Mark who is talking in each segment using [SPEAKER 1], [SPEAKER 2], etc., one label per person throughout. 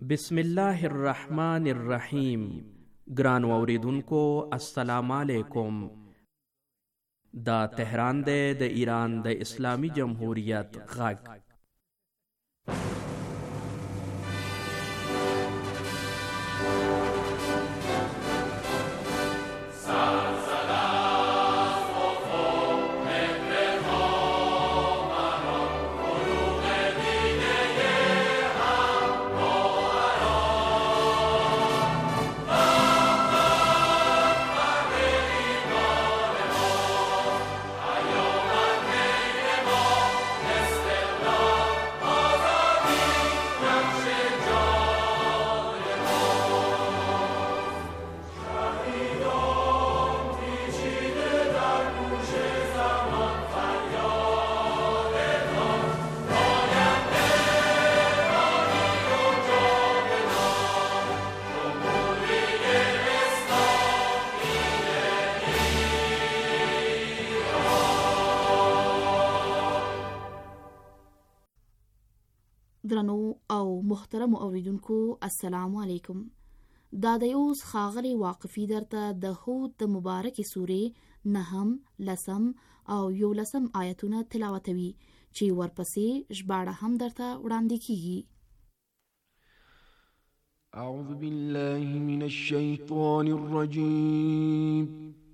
[SPEAKER 1] بسم الله الرحمن الرحیم. ګران اوریدونکو السلام علیکم. دا تهران دی د ایران د اسلامی جمهوریت غږ.
[SPEAKER 2] درنو او محترم اوریدونکو السلام علیکم. دا د اوس خاغلی واقفی درته د هود د مبارک سورې 9 10 او 11 آیتونه تلاوتوي چې ورپسې ژباړه هم درته وړاندې کیږي.
[SPEAKER 3] اعوذ بالله من الشیطان الرجیم.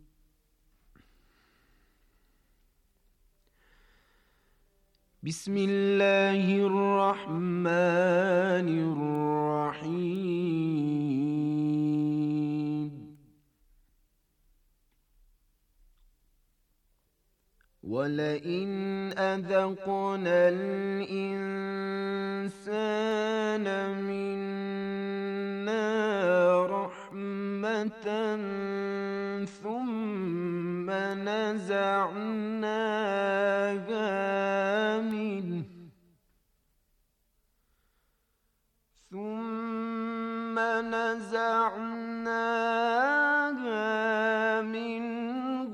[SPEAKER 3] بسم الله الرحمن الرحيم. ولئن أذقنا الإنسان منا رحمة ثم نزعناها منه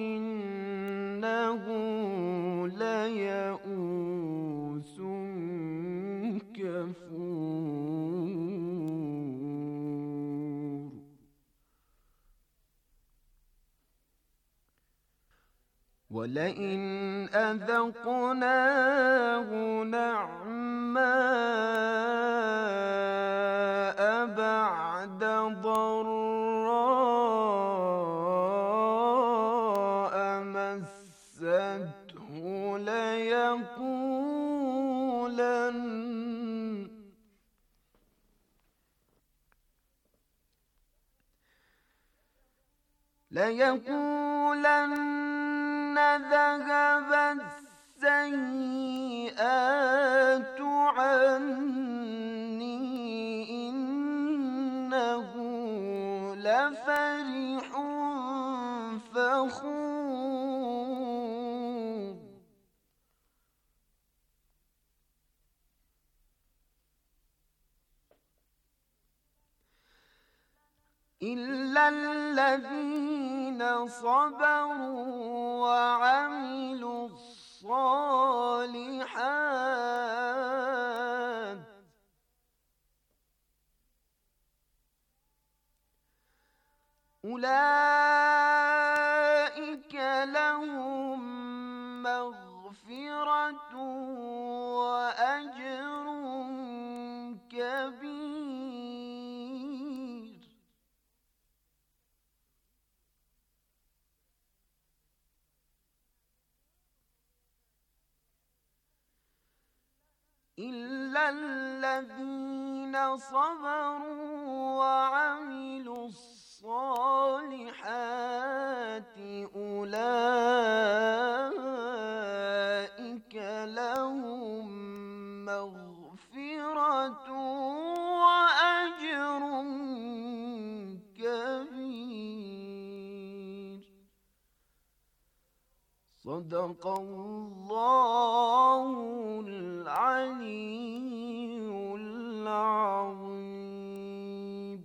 [SPEAKER 3] إنه ليئوس كفور. ولئن أذقناه نعماء بعد ضراء مسته ليقولن ذهب السيئات عني إنه لفرح فخور. إلا الذين صبروا وعملوا الصالحات أولئك لهم مغفرة وأجر كبير. إلا الذين صبروا وعملوا الصالحات أولئك لهم مغفرة وأجر كبير. صدق الله العلي العظيم.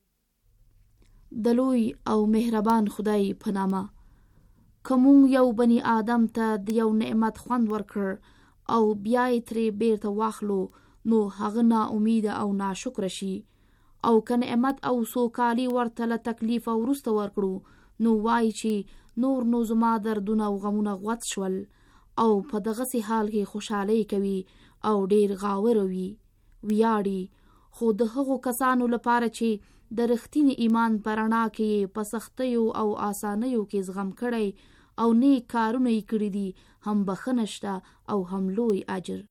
[SPEAKER 2] دلوی او مهربان خدای په نامه. کوم یو بنی آدم ته د یو نعمت خوند ورکړ او بیا یې ترې بیرته واخلو نو هغه نا امید او ناشکر شي، او که نعمت او سوکالي ورته له تکلیف او وروسته ورکړو نو وایي چې نور نو زما دردونه او غمونه غوت شول، او په دغسې حال کې خوشحالي کوي او ډیر غاوره وي، ویاړي. خو د هغو کسانو لپاره چې د رښتیني ایمان په رڼا کې په سختیو او آسانیو کې زغم کړی او نیک کارونه یې کړي دي، هم بخښنه شته او هم لوی اجر.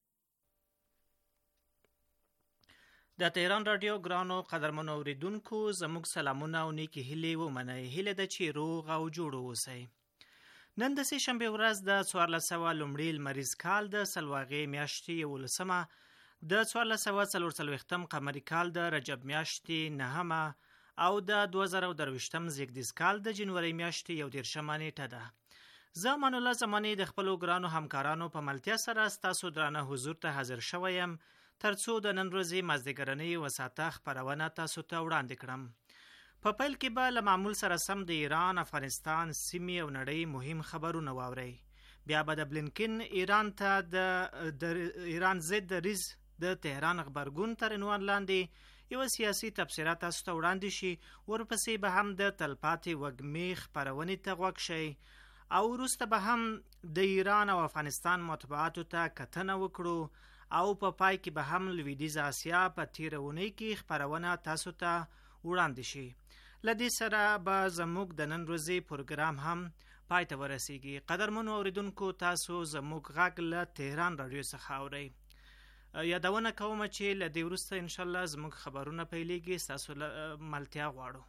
[SPEAKER 4] د تهران رادیو ګرانو قدرمنو اوریدونکو، زموږ سلامونه او نیکی هیلې ومنئ. هیله ده چې روغ او جوړ اوسئ. نن د سې شنبې ورځ د 1400 لومړي لمریز کال د سلواغې میاشتې 11مه، د 1440 قمري کال د رجب میاشتې 9مه او د 2023 زیږدیز کال د جنوري میاشتې 11مه نیټه ده. زه امان الله زمانی د خپلو ګرانو همکارانو په ملتیا سره ستاسو درانه حضور ته حاضر شویم ترڅو د نن ورځې مازدیګرنۍ وساته خپرونه تاسو ته وړاندې کړم. په پیل کې به له معمول سره سم د ایران، افغانستان، سیمې او نړۍ مهم خبرونه واورئ. بیا به د بلینکن ایران ته د ایران ضد دریځ د تهران غبرګون تر عنوان لاندې یو سیاسي تبصره تاسو ته وړاندې شي. ورپسې به هم د تلپاتې وږمې خپرونې ته غوږ شئ، او وروسته به هم د ایران او افغانستان مطبوعاتو ته کتنه وکړو، او په پای کې به هم لویدیځ آسیا په تیره اونۍ کې خپرونه تاسو ته وړاندې شي. له دې سره به زموږ د نن ورځې پروګرام هم پای ته ورسیږي. قدرمنو اوریدونکو، تاسو زموږ غږ له تهران رادیو څخه اورئ. یادونه کوم چې له دې وروسته انشاءالله زموږ خبرونه پیلېږي، ستاسو ملتیا غواړو.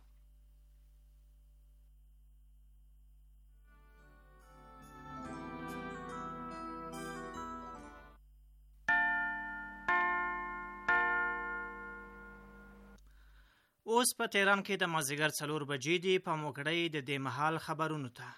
[SPEAKER 4] اوس په تهران کې د مازدیګر 4 بجې دي. په موکړی د دې مهال خبرونو ته.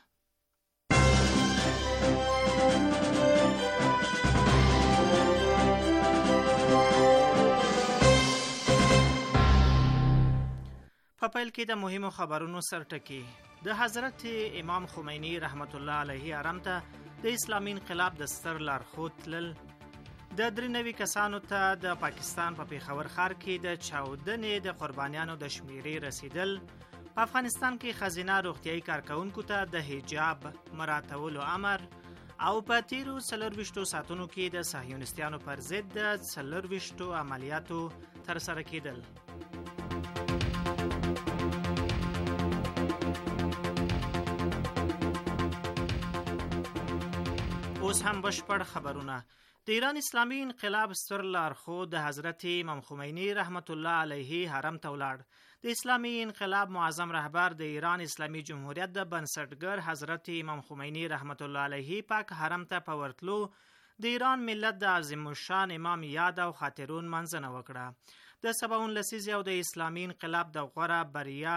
[SPEAKER 4] په پیل کې د مهمو خبرونو سرټکی. د حضرت امام خمینی رحمت الله علیه حرم ته د اسلامي انقلاب د ستر لارښود تلل. د 93 کسانو ته د پاکستان په پیښور ښار کې د چاودنې د قربانیانو د شمیرې رسیدل. په افغانستان کې ښځینه روغتیایي کارکوونکو ته د حجاب مراعاتولو امر، او په تیرو 24 ساعتونو کې د صهیونیستانو پر ضد د 24 عملیاتو ترسره کېدل. اوس هم بشپړ خبرونه. د ایران اسلامي انقلاب ستر لارښود د حضرت امام خمینی رحمت الله علیه حرم ته ولاړ. د اسلامي انقلاب معظم رهبر د ایران اسلامي جمهوریت د بنسټګر حضرت امام خمینی رحمت الله علیه پاک حرم ته په ورتلو د ایران ملت د عظیم الشان امام یاد او خاطرون منځنه وکړه. د 57 لسیزې او د اسلامي انقلاب د غوره بریا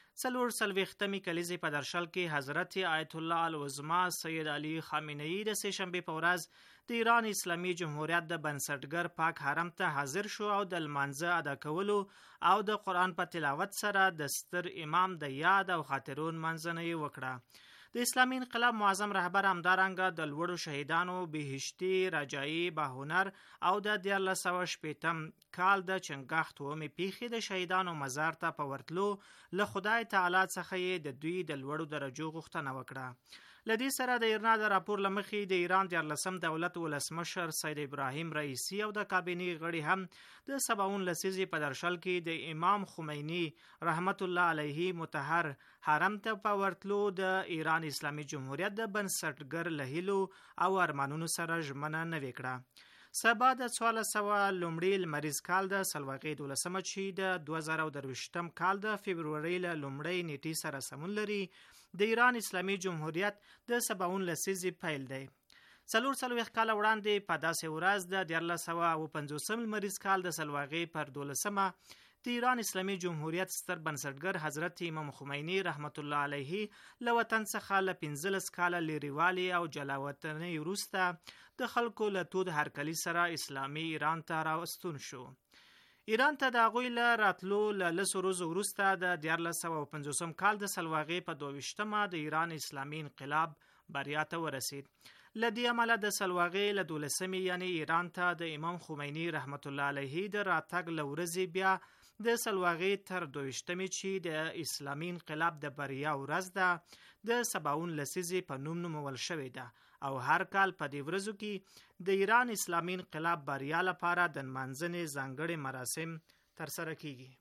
[SPEAKER 4] 44 کلیزې په درشل کې حضرت آیت الله العظما سید علی خامنه‌ای د سې شنبې په ورځ د ایران اسلامي جمهوریت د بنسټګر پاک حرم ته حاضر شو او د لمانځه ادا کولو او د قرآن په تلاوت سره د ستر امام د یاد او خاطرون منځنه وکړه. د اسلامي انقلاب معظم رهبر همدارنګه د لوړو شهیدانو بهشتي رجایي باهنر او د 1960 کال د چنګاښ تومې پیښې د شهیدانو مزار ته په ورتلو له خدای تعالی څخه یې د دوی د لوړو درجو غوښتنه وکړه. لدې سره د ایرنا د راپور لمخې د ایران 14 دولت ولسمشر سید ابراهیم رئیسی او د کابینې غړي هم د 57 لسیزې په درشل کې د امام خمینی رحمت الله علیه مطهر حرم ته په ورتلو د ایران اسلامي جمهوریت د بنسټګر له هیلو او ارمانونو سره ژمنه نوې کړه. سبا د 1400 لومړي لمریز کال د سلواغې 12مه چې د 2023 کال د فبرورۍ له لومړۍ نیټې سره سمون لري، د ایران اسلامي جمهوریت د 57 لسیزې پیل دی. 44 کال وړاندې په داسې ورځ د 1950 لمریز کال د سلواغې پر 12مه د ایران اسلامي جمهوریت ستر بنسټګر حضرت امام خمینی رحمت الله علیه له وطن څخه له 15 کاله لرېوالي او جلاوطنۍ وروسته د خلکو له تود هرکلي سره اسلامي ایران ته راستون شو. ایران ته د هغوی له راتلو له 10 ورځو وروسته د 1950 کال د سلواغې په 22مه د ایران اسلامي انقلاب بریا ته ورسید. لدې عمله د سلواغې له 12 یعنی ایران ته د امام خمینی رحمت الله علیه د راتګ له ورځې بیا د سلواغې تر 22 چې د اسلامي انقلاب د بریا ورځ ده د 57 لسیزې په نوم نومول شوې ده او هر کال په دې ورځو کې د ایران اسلامي انقلاب بریا لپاره د نمانځنې ځانګړي مراسم ترسره کیږي.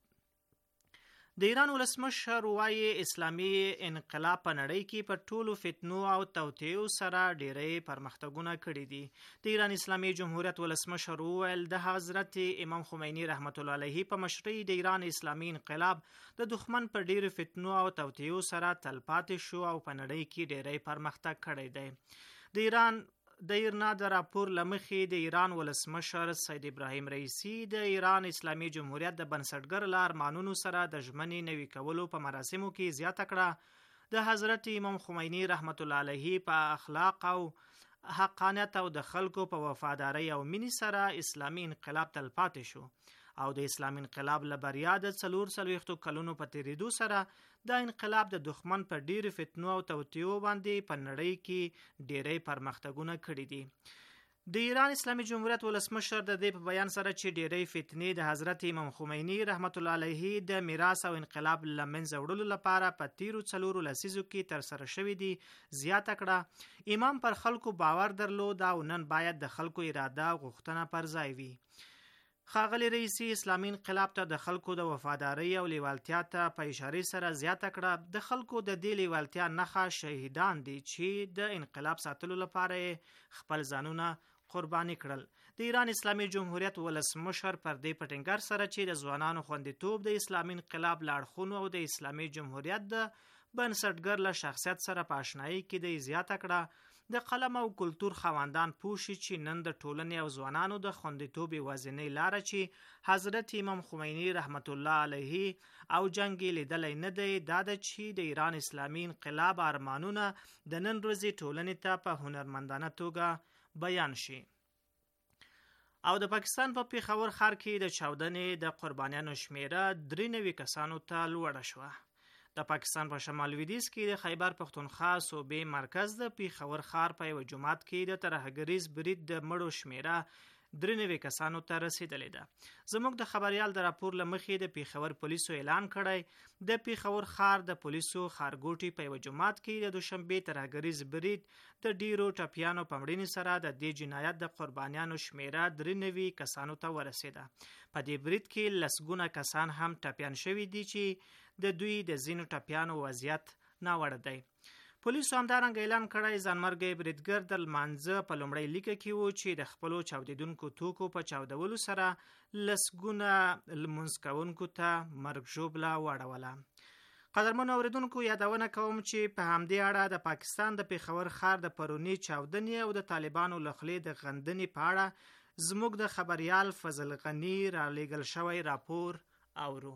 [SPEAKER 4] د ایران ولسمشر وايي اسلامي انقلاب په نړۍ کې په ټولو فتنو او توطئو سره ډېری پرمختګونه کړي دي. د ایران اسلامي جمهوریت ولسمشر وویل د حضرت امام خمینی رحمت الله علیه په مشرۍ د ایران اسلامي انقلاب د دښمن په ډېرو فتنو او توطئو سره تلپاتې شو او په نړۍ کې ډېری پرمختګ کړی دی. د ایرنا د راپور لمخې د ایران ولسمشر سید ابراهیم رئیسی د ایران اسلامي جمهوریت د بنسټګر له ارمانونو سره د ژمنې نوي کولو په مراسمو کې زیاته کړه د حضرت امام خمینی رحمت الله علیه په اخلاق او حقانیت او د خلکو په وفاداری او مینې سره اسلامي انقلاب تلپاتې شو او د اسلامي انقلاب له بریا د 44 کلونو په تیریدو سره د انقلاب د دښمن په ډیرو فتنو او توطئو باندې په نړۍ کې ډیری پرمختګونه کړي دي. د ایران اسلامي جمهوریت ولسمشر د دې په بیان سره چې ډیری فتنې د حضرت امام خمینی رحمت الله علیه د میراث او انقلاب لمنځه وړلو لپاره په تیرو 4 لسیزو کې تر سره شوې دي زیاته کړه. امام پر خلکو باور درلود او نن باید د خلکو اراده او غوښتنه پر ځای وي. ښاغلي رئیسی اسلامي انقلاب ته د خلکو د وفاداری او لیوالتیا ته په اشاره سره زیاته کړه. د خلکو د دې لیوالتیا نښه شهیدان دي چې د انقلاب ساتلو لپاره خپل ځانونه قرباني کړل. د ایران اسلامي جمهوریت ولسمشر پر دې پټینګر سره چې د ځوانانو خوندیتوب د اسلامي انقلاب لاړخونو او د اسلامي جمهوریت د بنسټګر له شخصیت سره په آشنایي کې د زیاته کړه. د قلم او کلتور خواندان پوښي چې نن د ټولنې او ځوانانو د خوندیتوب یوازینۍ لاره چې حضرت امام خمینی رحمت الله علیه او جنگ لیدلی نه دی دا ده چې د ایران اسلامي انقلاب ارمانونه د نن ورځې ټولنې ته په هنرمندانه توګه بیان شي. او د پاکستان په پیښور ښار کې د چاودنې د قربانیانو شمیره 93 کسانو ته لوړه شوه. د پاکستان په شمال لویدیځ کې د خیبر پختونخوا صوبې مرکز د پیښور ښار په یو جومات کې د ترهګریز برید د مړو شمیره 93 کسانو ته رسیدلې ده. زموږ د خبريال د راپور لمخې د پیښور پولیسو اعلان کړی د پیښور ښار د پولیسو ښارګوټي په یو جومات کې د دوشنبه ترهګریز برید د ډیرو ټپیانو په مړینې سره د دې جنایت د قربانیانو شمیره 93 کسانو ته ورسیده. په دې برید کې لسګونه کسان هم ټپیان شوي دي چې د دوی د زینو ټپیانو وضعیت ناوړه دی. پولیسو همدارنګه اعلان کړی ځانمرګي بریدګر د لمانځه په لومړۍ لیکه کې و چې د خپلو چاودیدونکو توکو په چاودولو سره لسګونه لمونځ کوونکو ته مرګ ژوبله واړوله. قدرمنو اوریدونکو یادونه کوم چې په همدې اړه د پاکستان د پیښور ښار د پرونی چاودنې او د طالبانو له خولې د غندنې په اړه زموږ د خبريال فضل غنی را لېږل شوی راپور اورو.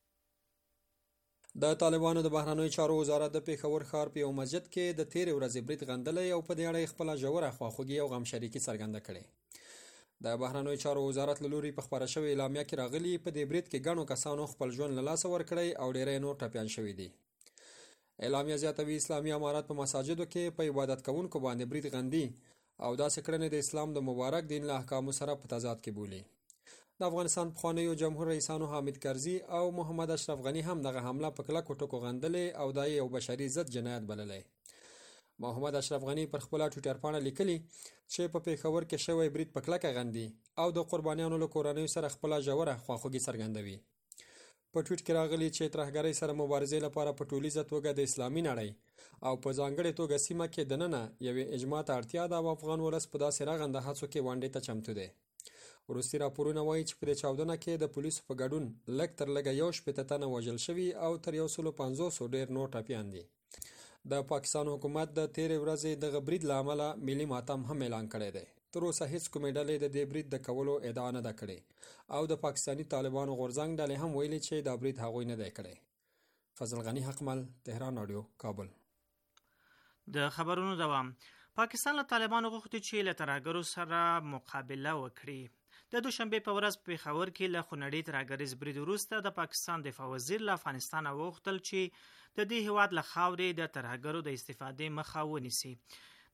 [SPEAKER 5] د طالبانو د بهرنیو چارو وزارت د پیښور ښار په یو مسجد کې د تیرې ورځې برید غندلی او په دې اړه خپله ژوره خواخوږي او غمشریکي څرګنده کړې. د بهرنیو چارو وزارت له لوري په خپره شوې اعلامیه کې راغلي په دې برید کې ګڼو کسانو خپل ژوند له لاسه ورکړی او ډیری نور ټپیان شوي دي. اعلامیه زیاتوي اسلامي امارات په مساجدو کې په عبادت کوونکو باندې برید غندي او داسې کړنې د اسلام د مبارک دین له احکامو سره په تضاد کې بولي. د افغانستان پخوانیو جمهور رئیسانو حامد کرزي او محمد اشرف غني هم دغه حمله په کلکو ټکو غندلې او دا یو بشري ضد جنایت بللی. محمد اشرف غني پر خپله ټویټر پاڼه لیکلي چې په پیښور کې شوی برید په کلکه غندي او د قربانیانو له کورنیو سره خپله ژوره خواخوږي څرګندوي. په ټویټ کې راغلي چې ترهګرۍ سره مبارزې لپاره په ټولیزه توګه د اسلامي نړۍ او په ځانګړې توګه سیمه کې دننه یوې اجماع ته اړتیا ده او افغان ولس په داسې رغنده هڅو کې ونډې ته چمتو دی. وروستي راپورونه وایي چې په دې چاودنه کې د پولیسو په ګډون لږ تر لږه 160 تنه وژل شوي او تر 150 ډېر نور ټپیان دي. د پاکستان حکومت د تیرې ورځې دغه برید له امله ملي ماتم هم اعلان کړی دی. تر اوسه هیڅ کومې ډلې د دې برید د کولو ادعا نه ده کړې او د پاکستاني طالبانو غورځنګ ډلې هم ویلي چې دا برید هغوی نه دی کړی. فضل غنی حقمل، تهران رادیو، کابل.
[SPEAKER 4] د خبرونو دوام. پاکستان له طالبانو غوښتي چې له ترهګرو سره مقابله وکړي. د دوشنبه په ورځ په پیښور کې له خونړي ترهګریز برید وروسته د پاکستان دفاع وزیر له افغانستان وغوښتل چې د دې هیواد له خاورې د ترهګرو د استفادې مخه ونیسي.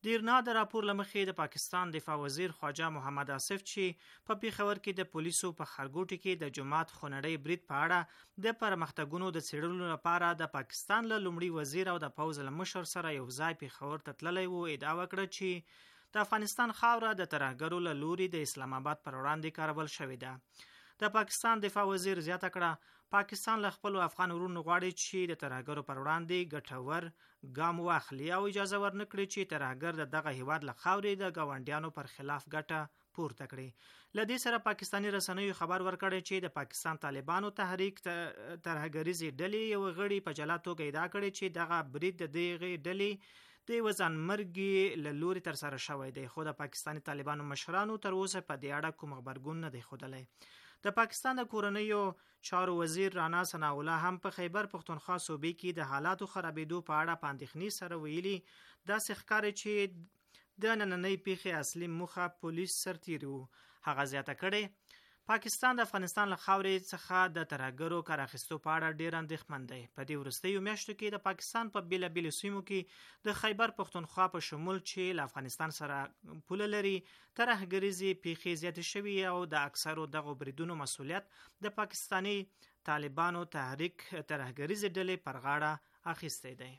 [SPEAKER 4] د ایرنا د راپور له مخې د پاکستان دفاع وزیر خواجه محمد آصف چې په پیښور کې د پولیسو په ښارګوټي کې د جماعت خونړی برید په اړه د پرمختګونو د څېړلو لپاره د پاکستان له لومړي وزیر او د پوځ له مشر سره یو ځای پیښور ته تللی و، ادعا وکړه چې د افغانستان خاوره د ترهګرو له لوري د اسلام آباد پر وړاندې کارول شوې ده. د پاکستان دفاع وزیر زیاته کړه پاکستان له خپلو افغان ورونو غواړي چې د ترهګرو پر وړاندې ګټور ګام واخلي او اجازه ورنکړي چې ترهګر د دغه هیواد له خاورې د ګاونډیانو پر خلاف ګټه پورته کړي. له دې سره پاکستاني رسنیو خبر ورکړی چې د پاکستان طالبانو تحریک ترهګریزې ډلې یو غړي په جلا توګه ادعا کړې چې دغه برید د دغې ډلې د وزنمرګي له لوري ترسره شوی دی، خو د پاکستاني طالبانو مشرانو تر اوسه په دې اړه کوم غبرګون نه دی ښودلی. د پاکستان د کورنیو چارو وزیر رانا ثناء الله هم په خیبر پختونخوا صوبې کې د حالاتو خرابېدو په اړه په اندېښنې سره ویلي داسې ښکاري چې د نننۍ پیښې اصلي موخه پولیس سرتیري وو. هغه زیاته کړې پاکستان د افغانستان له خاورې څخه د ترهګرو کار اخیستو په اړه ډېر اندېښمن دی. په دې وروستیو میاشتو کې د پاکستان په بېلابېلو سیمو کې د خیبر پختونخوا په شمول چې له افغانستان سره پوله لري ترهګریزې پیښې زیاتې شوي او د اکثرو دغو بریدونو مسؤلیت د پاکستاني طالبانو تحریک ترهګریزې ډلې پر غاړه اخیستی دی.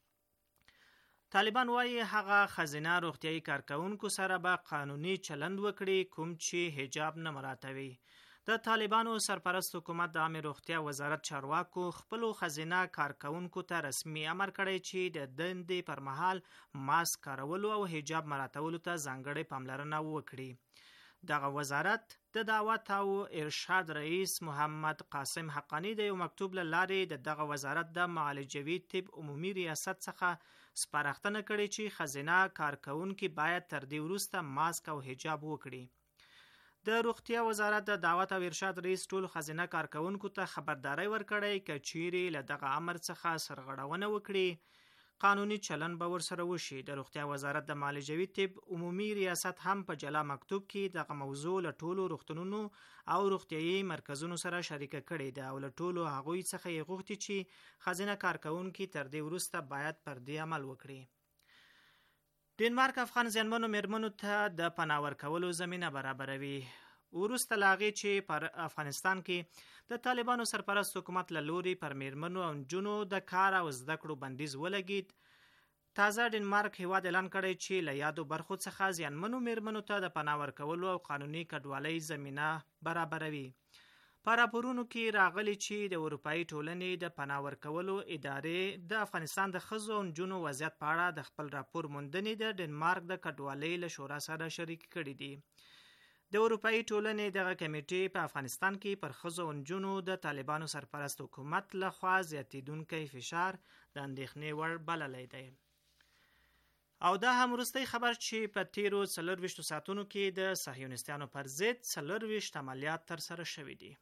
[SPEAKER 4] طالبان وایي هغه ښځینه روغتیايي کارکوونکو سره به قانوني چلند وکړي کوم چې حجاب نه مراعاتوي. د طالبانو سرپرست حکومت د عامه روغتیا وزارت چارواکو خپلو ښځینه کارکوونکو ته رسمي امر کړی چې د دندې پر مهال ماسک کارولو او حجاب مراعاتولو ته ځانګړې پاملرنه وکړي. دغه وزارت د دعوت او ارشاد رئیس محمد قاسم حقانی د یو مکتوب له لارې دغه وزارت د معالجوي طب عمومي ریاست څخه سپارښتنه کړې چې ښځینه کارکوونکي باید تر دې وروسته ماسک او حجاب وکړي. د روغتیا وزارت د دعوت او ارشاد رئیس ټولو ښځینه کارکوونکو ته خبرداری ورکړی که چیرې له دغه امر څخه سرغړونه وکړي قانوني چلن به ورسره وشي. د روغتیا وزارت د معالجوي طب عمومي ریاست هم په جلا مکتوب کې دغه موضوع له ټولو روغتونونو او روغتیايي مرکزونو سره شریکه کړې ده او له ټولو هغوی څخه یې غوښتي چې ښځینه کارکوونکي تر دې وروسته باید پر دې عمل وکړي. ډنمارک افغان زیانمنو میرمنو ته د پناه ورکولو زمینه برابروي. وروسته له هغې چې پر افغانستان کې د طالبانو سرپرست حکومت له لوري پر میرمنو او نجونو د کار او زده کړو بندیز ولګید، تازه ډنمارک هیواد اعلان کړی چې له یادو برخو څخه زیانمنو میرمنو ته د پناه ورکولو او قانوني کډوالۍ زمینه برابروي. په راپورونو کې راغلي چې د اروپایي ټولنې د پناه ورکولو ادارې د افغانستان د ښځو او نجونو وضعیت په اړه د خپل راپور موندنې د ډنمارک د کډوالۍ له شورا سره شریک کړي دي. د اروپایي ټولنې دغه کمیټې په افغانستان کې پر ښځو او نجونو د طالبانو سرپرست حکومت لخوا زیاتېدونکی فشار د اندېښنې وړ بللی دی. او دا هم وروستی خبر چې په تیرو 24 ساعتونو کې د صهیونیستانو پر ضد 24 عملیات ترسره شوي دي.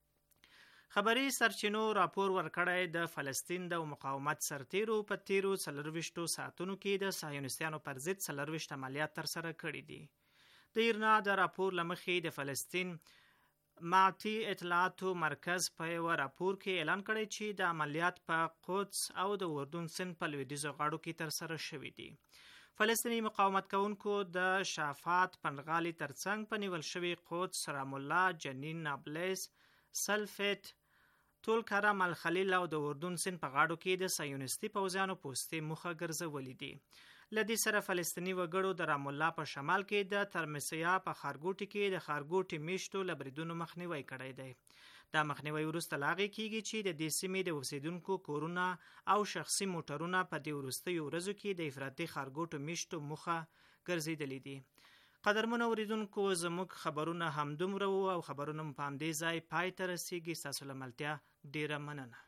[SPEAKER 4] خبري سرچینو راپور ورکړی د فلسطین د مقاومت سرتیرو په تیرو 24 ساعتونو کې د صهیونیستانو پر ضد 24 عملیات ترسره کړي دي. د ایرنا د راپور له مخې د فلسطین معطي اطلاعاتو مرکز په یو راپور کې اعلان کړی چې د عملیات په قدس او د اردن سیند په لویدیځو غاړو کې ترسره شوي دي. فلسطیني مقاومت کوونکو د شافات پنغالي ترڅنګ په نیول شوي قدس، رام الله، جنین، نابلس، سلفت، طول کرم، الخلیل او د اردن سیند په غاړو کې د صهیونیستي پوځیانو پوستې موخه ګرځولې دي. لدې سره فلسطیني وګړو د رام الله په شمال کې د ترمسیا په ښارګوټي کې د ښارګوټي میشتو له بریدونو مخنیوی کړی دی. دا مخنیوی وروسته له هغې کیږي چې د دې سیمې د اوسیدونکو کورونه او شخصي موټرونه په دې وروستیو ورځو کې د افراطي ښارګوټو میشتو موخه ګرځېدلي دي. قدرمنو اوریدونکو زموږ خبرونه همدومره وو او خبرونه مو په همدې ځای پای ته رسیږي. ستاسو له ملتیا ډیره مننه.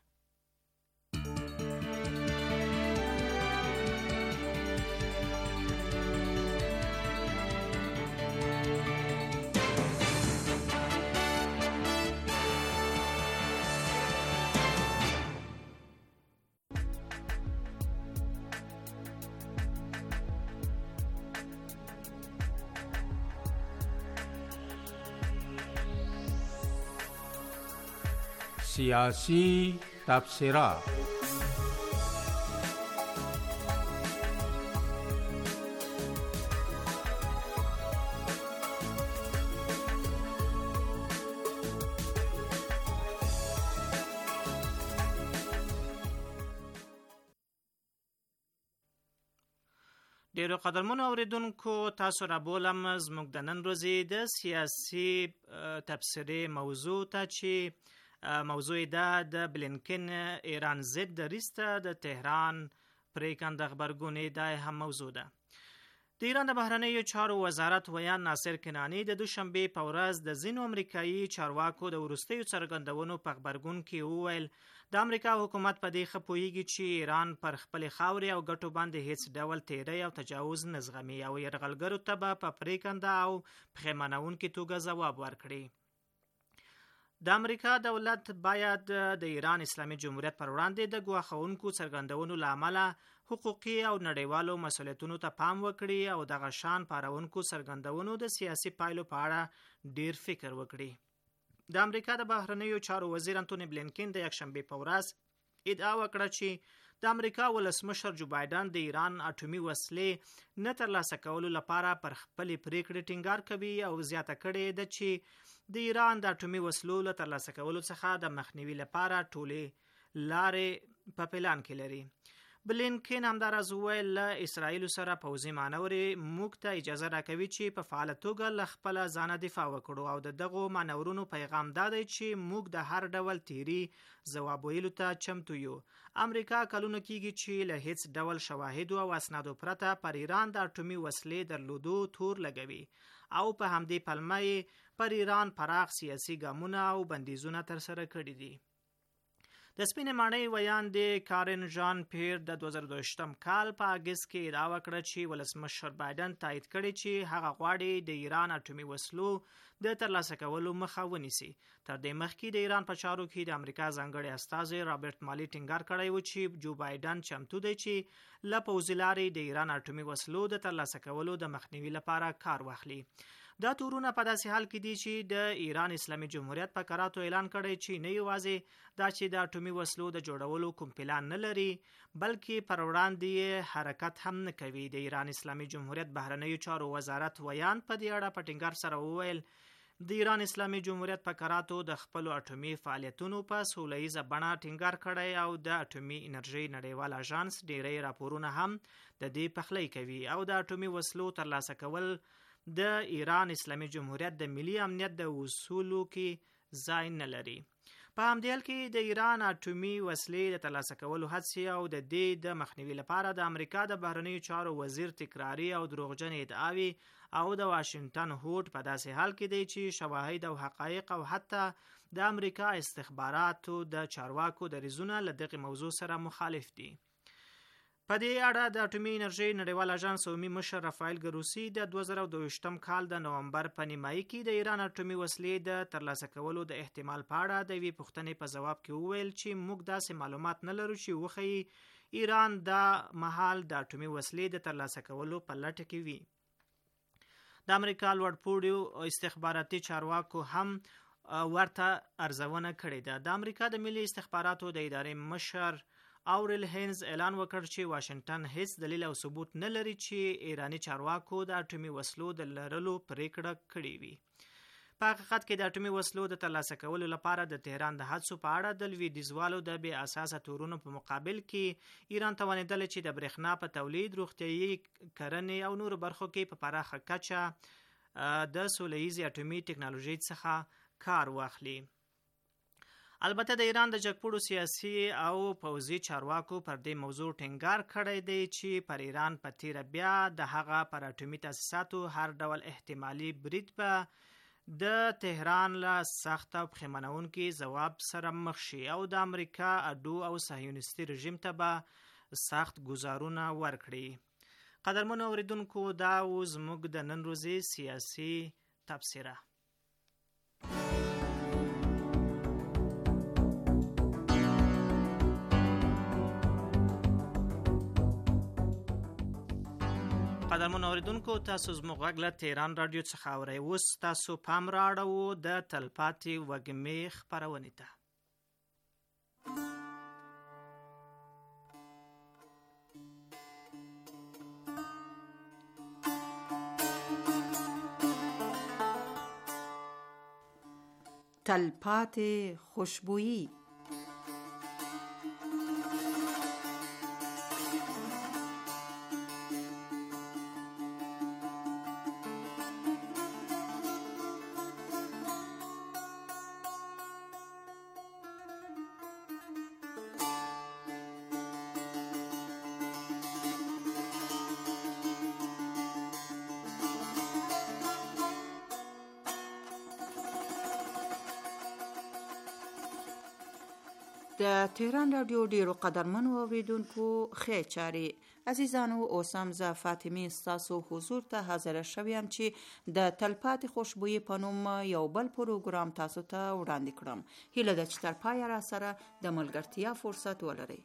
[SPEAKER 6] سیاسی تبصرات.
[SPEAKER 4] ډیرو قدرمنو اوریدونکو تاسو را بولم زموږ د نن ورځې د سیاسي تبصرې موضوع ته چې موضوع ده د بلینکن ایران ضد دریسته د تهران پریکنده خبرګونې دا هم موضوع ده. د ایران د بهرنیو چارو وزارت ویان ناصر کنانی د دوشنبه په ورځ د ځینو امریکایي چارواکو د وروستیو څرګندونو په خبرګون کې وویل د امریکا حکومت په دې ښه پوهیږي چې ایران پر خپلې خاورې او ګټو باندې هیڅ ډول تیری او تجاوز نه زغمي او یرغلګرو ته به په پریکنده او پښیمانونکې توګه ځواب ورکړي. د امریکا دولت باید د ایران اسلامي جمهوریت پر وړاندې د ګواښونکو څرګندونو له امله حقوقي او نړیوالو مسؤلیتونو ته پام وکړي او دغه شان پارونکو څرګندونو د سیاسي پایلو په اړه ډیر فکر وکړي. د امریکا د بهرنیو چارو وزیر انټونی بلینکن د یکشنبه په ورځ ادعا وکړه چې د امریکا ولسمشر جو بایدن د ایران اټومي وسلې نه ترلاسه کولو لپاره پر خپلې پریکړې ټینګار کوي او زیاته کړې ده چې د ایران د اټومي وسلو له ترلاسه کولو څخه د مخنیوي لپاره ټولې لارې په پلان کې لري. بلینکن همداراز وویل له اسرائیلو سره پوځي مانورې موږ ته اجازه راکوي چې په فعاله توګه له خپله ځانه دفاع وکړو او د دغو مانورونو پیغام دا دی چې موږ د هر ډول تیري ځواب ویلو ته چمتو یو. امریکا کلونه کیږي چې له هیڅ ډول شواهدو او اسنادو پرته پر ایران د اټومي وسلې درلودو تور لګوي او په همدې پلمه پر ایران پراخ سیاسي ګامونه او بندیزونه ترسره کړي دي. د سپینې ماڼۍ ویان د کارن ژان پیر د 2022 کال په اګست کې ادعا وکړه چې ولسمشر بایدن تایید کړي چې هغه غواړي د ایران اټومي وسلو د ترلاسه کولو مخه ونیسي. تر دې مخکې د ایران په چارو کې د امریکا ځانګړي استازی رابرټ مالی ټینګار کړی و چې جو بایدن چمتو دی چې له پوځي لارې د ایران اټومي وسلو د ترلاسه کولو د مخنیوي لپاره کار واخلي. دا تورونه په داسې حال کې دي چې د ایران اسلامي جمهوریت په کراتو اعلان کړی چې نه یوازې دا چې د اټومي وسلو د جوړولو کوم پلان نه لري بلکې پر وړاندې حرکت هم نه کوي. د ایران اسلامي جمهوریت بهرنیو چارو وزارت ویان په دې اړه په ټینګار سره وویل د ایران اسلامي جمهوریت په کراتو د خپلو اټومي فعالیتونو په سوله ییزه بڼه ټینګار کړی او د اټومي انرژي نړیوال اژانس ډیری راپورونه هم د دې پخلی کوي او د اټومي وسلو ترلاسه کول د ایران اسلامي جمهوریت د ملي امنیت د اصولو کې ځای نه لري. په همدې حال کې د ایران اټومي وسلې د ترلاسه کولو هڅې او د دې د مخنیوي لپاره د امریکا د بهرنیو چارو وزیر تکراري او دروغجن ادعاوي او د واشنگټن هوډ په داسې حال کې دی چې شواهد او حقایق او حتی د امریکا استخباراتو د چارواکو دریځونه له دغه موضوع سره مخالف دي. په دې اړه د اټومي انرژي نړیوال اژانس عمومي مشر رافایل ګروسی د 2022 کال د نومبر په نیمایي کې د ایران اټومي وسلې د ترلاسه کولو د احتمال په اړه د یوې پوښتنې په ځواب کې وویل چې موږ داسې معلومات نه لرو چې وښیي ایران د مهال د اټومي وسلې د ترلاسه کولو په لټه کې وي. د امریکا لوړپوړو استخباراتي چارواکو هم ورته ارزونه کړې ده. د امریکا د ملي استخباراتو د ادارې مشر اورل هینز اعلان وکړ چې واشنگټن هیڅ دلیل او ثبوت نه لري چې ایرانی چارواکو د اټومي وسلو د لرلو پریکړه کړې وي. په حقیقت کې د اټومي وسلو د ترلاسه کولو لپاره د تهران د هڅو په اړه د لویدیځوالو د بې اساسه تورونو په مقابل کې ایران توانیدل چې د برېښنا په تولید، روغتیايي کرنې او نورو برخو کې په پراخه کچه د سوله ییزې اټومي ټکنالوژۍ څخه کار واخلي. البته د ایران د جګپوړو سیاسي او پوځي چارواکو پر دې موضوع ټینګار کړی دی چې پر ایران په تیره بیا د هغه پر اټومي تاسیساتو هر ډول احتمالي برید به د تهران له سخت او پښیمانونکي ځواب سره مخ شي او د امریکا اډو او صهیونیستي رژیم ته به سخت ګزارونه ورکړي. قدرمنو اوریدونکو دا و زموږ د نن ورځې سیاسي تبصره. قدرمنو اوریدونکو تاسو زموږ غږ له تهران رادیو څخه اورئ. اوس تاسو پام راړو د تلپاتې وږمې خپرونې ته.
[SPEAKER 7] تلپاتې خوشبویی. د تهران رادیو ډیرو قدرمنو اوریدونکو ښه چاري عزیزانو، اوس هم زه فاطمه ستاسو حضور ته حاضر شوم چې د تلپاتې خوشبویي په نوم یو بل پروګرام تاسو ته وړاندې کړم. هیله ده چې تر پایه را سره د ملګرتیا فرصت ولرئ.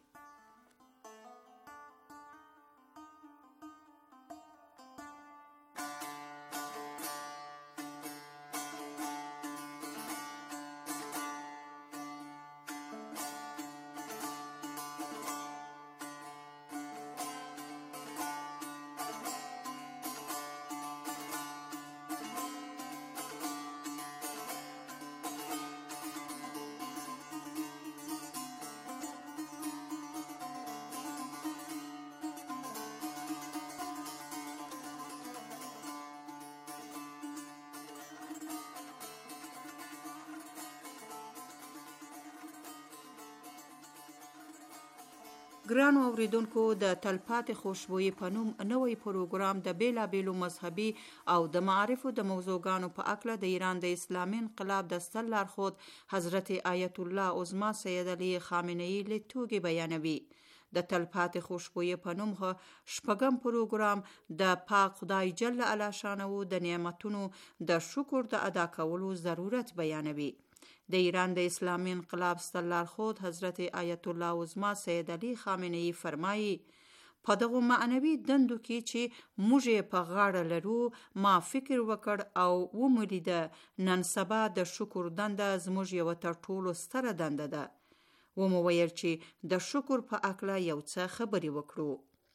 [SPEAKER 7] ګرانو اوریدونکو، د تلپاتې خوشبویي په نوم نوی پروګرام د بیلابیلو مذهبي او د معارفو د موضوعګانو په اړه د ایران د اسلامي انقلاب د ستر لارښود حضرت آیت الله عظما سید علی خامنه‌ای لیدلوري بیانوي. د تلپاتې خوشبویي په نوم شپږم پروګرام د پاک خدای جل علا شانه د نعمتونو د شکر د ادا کولو ضرورت بیانوي. د ایران د اسلامي انقلاب ستر لارښود حضرت آیت الله عظما سید علی خامنه‌ای فرمایي: په دغه معنوي دندو کې چې موږ په غاړه لرو، ما فکر وکړ او ومولیده نن سبا د شکر دنده زموږ یو تر ټولو ستره دنده ده. ومو ویل چې د شکر په اړه یو څه خبرې وکړو.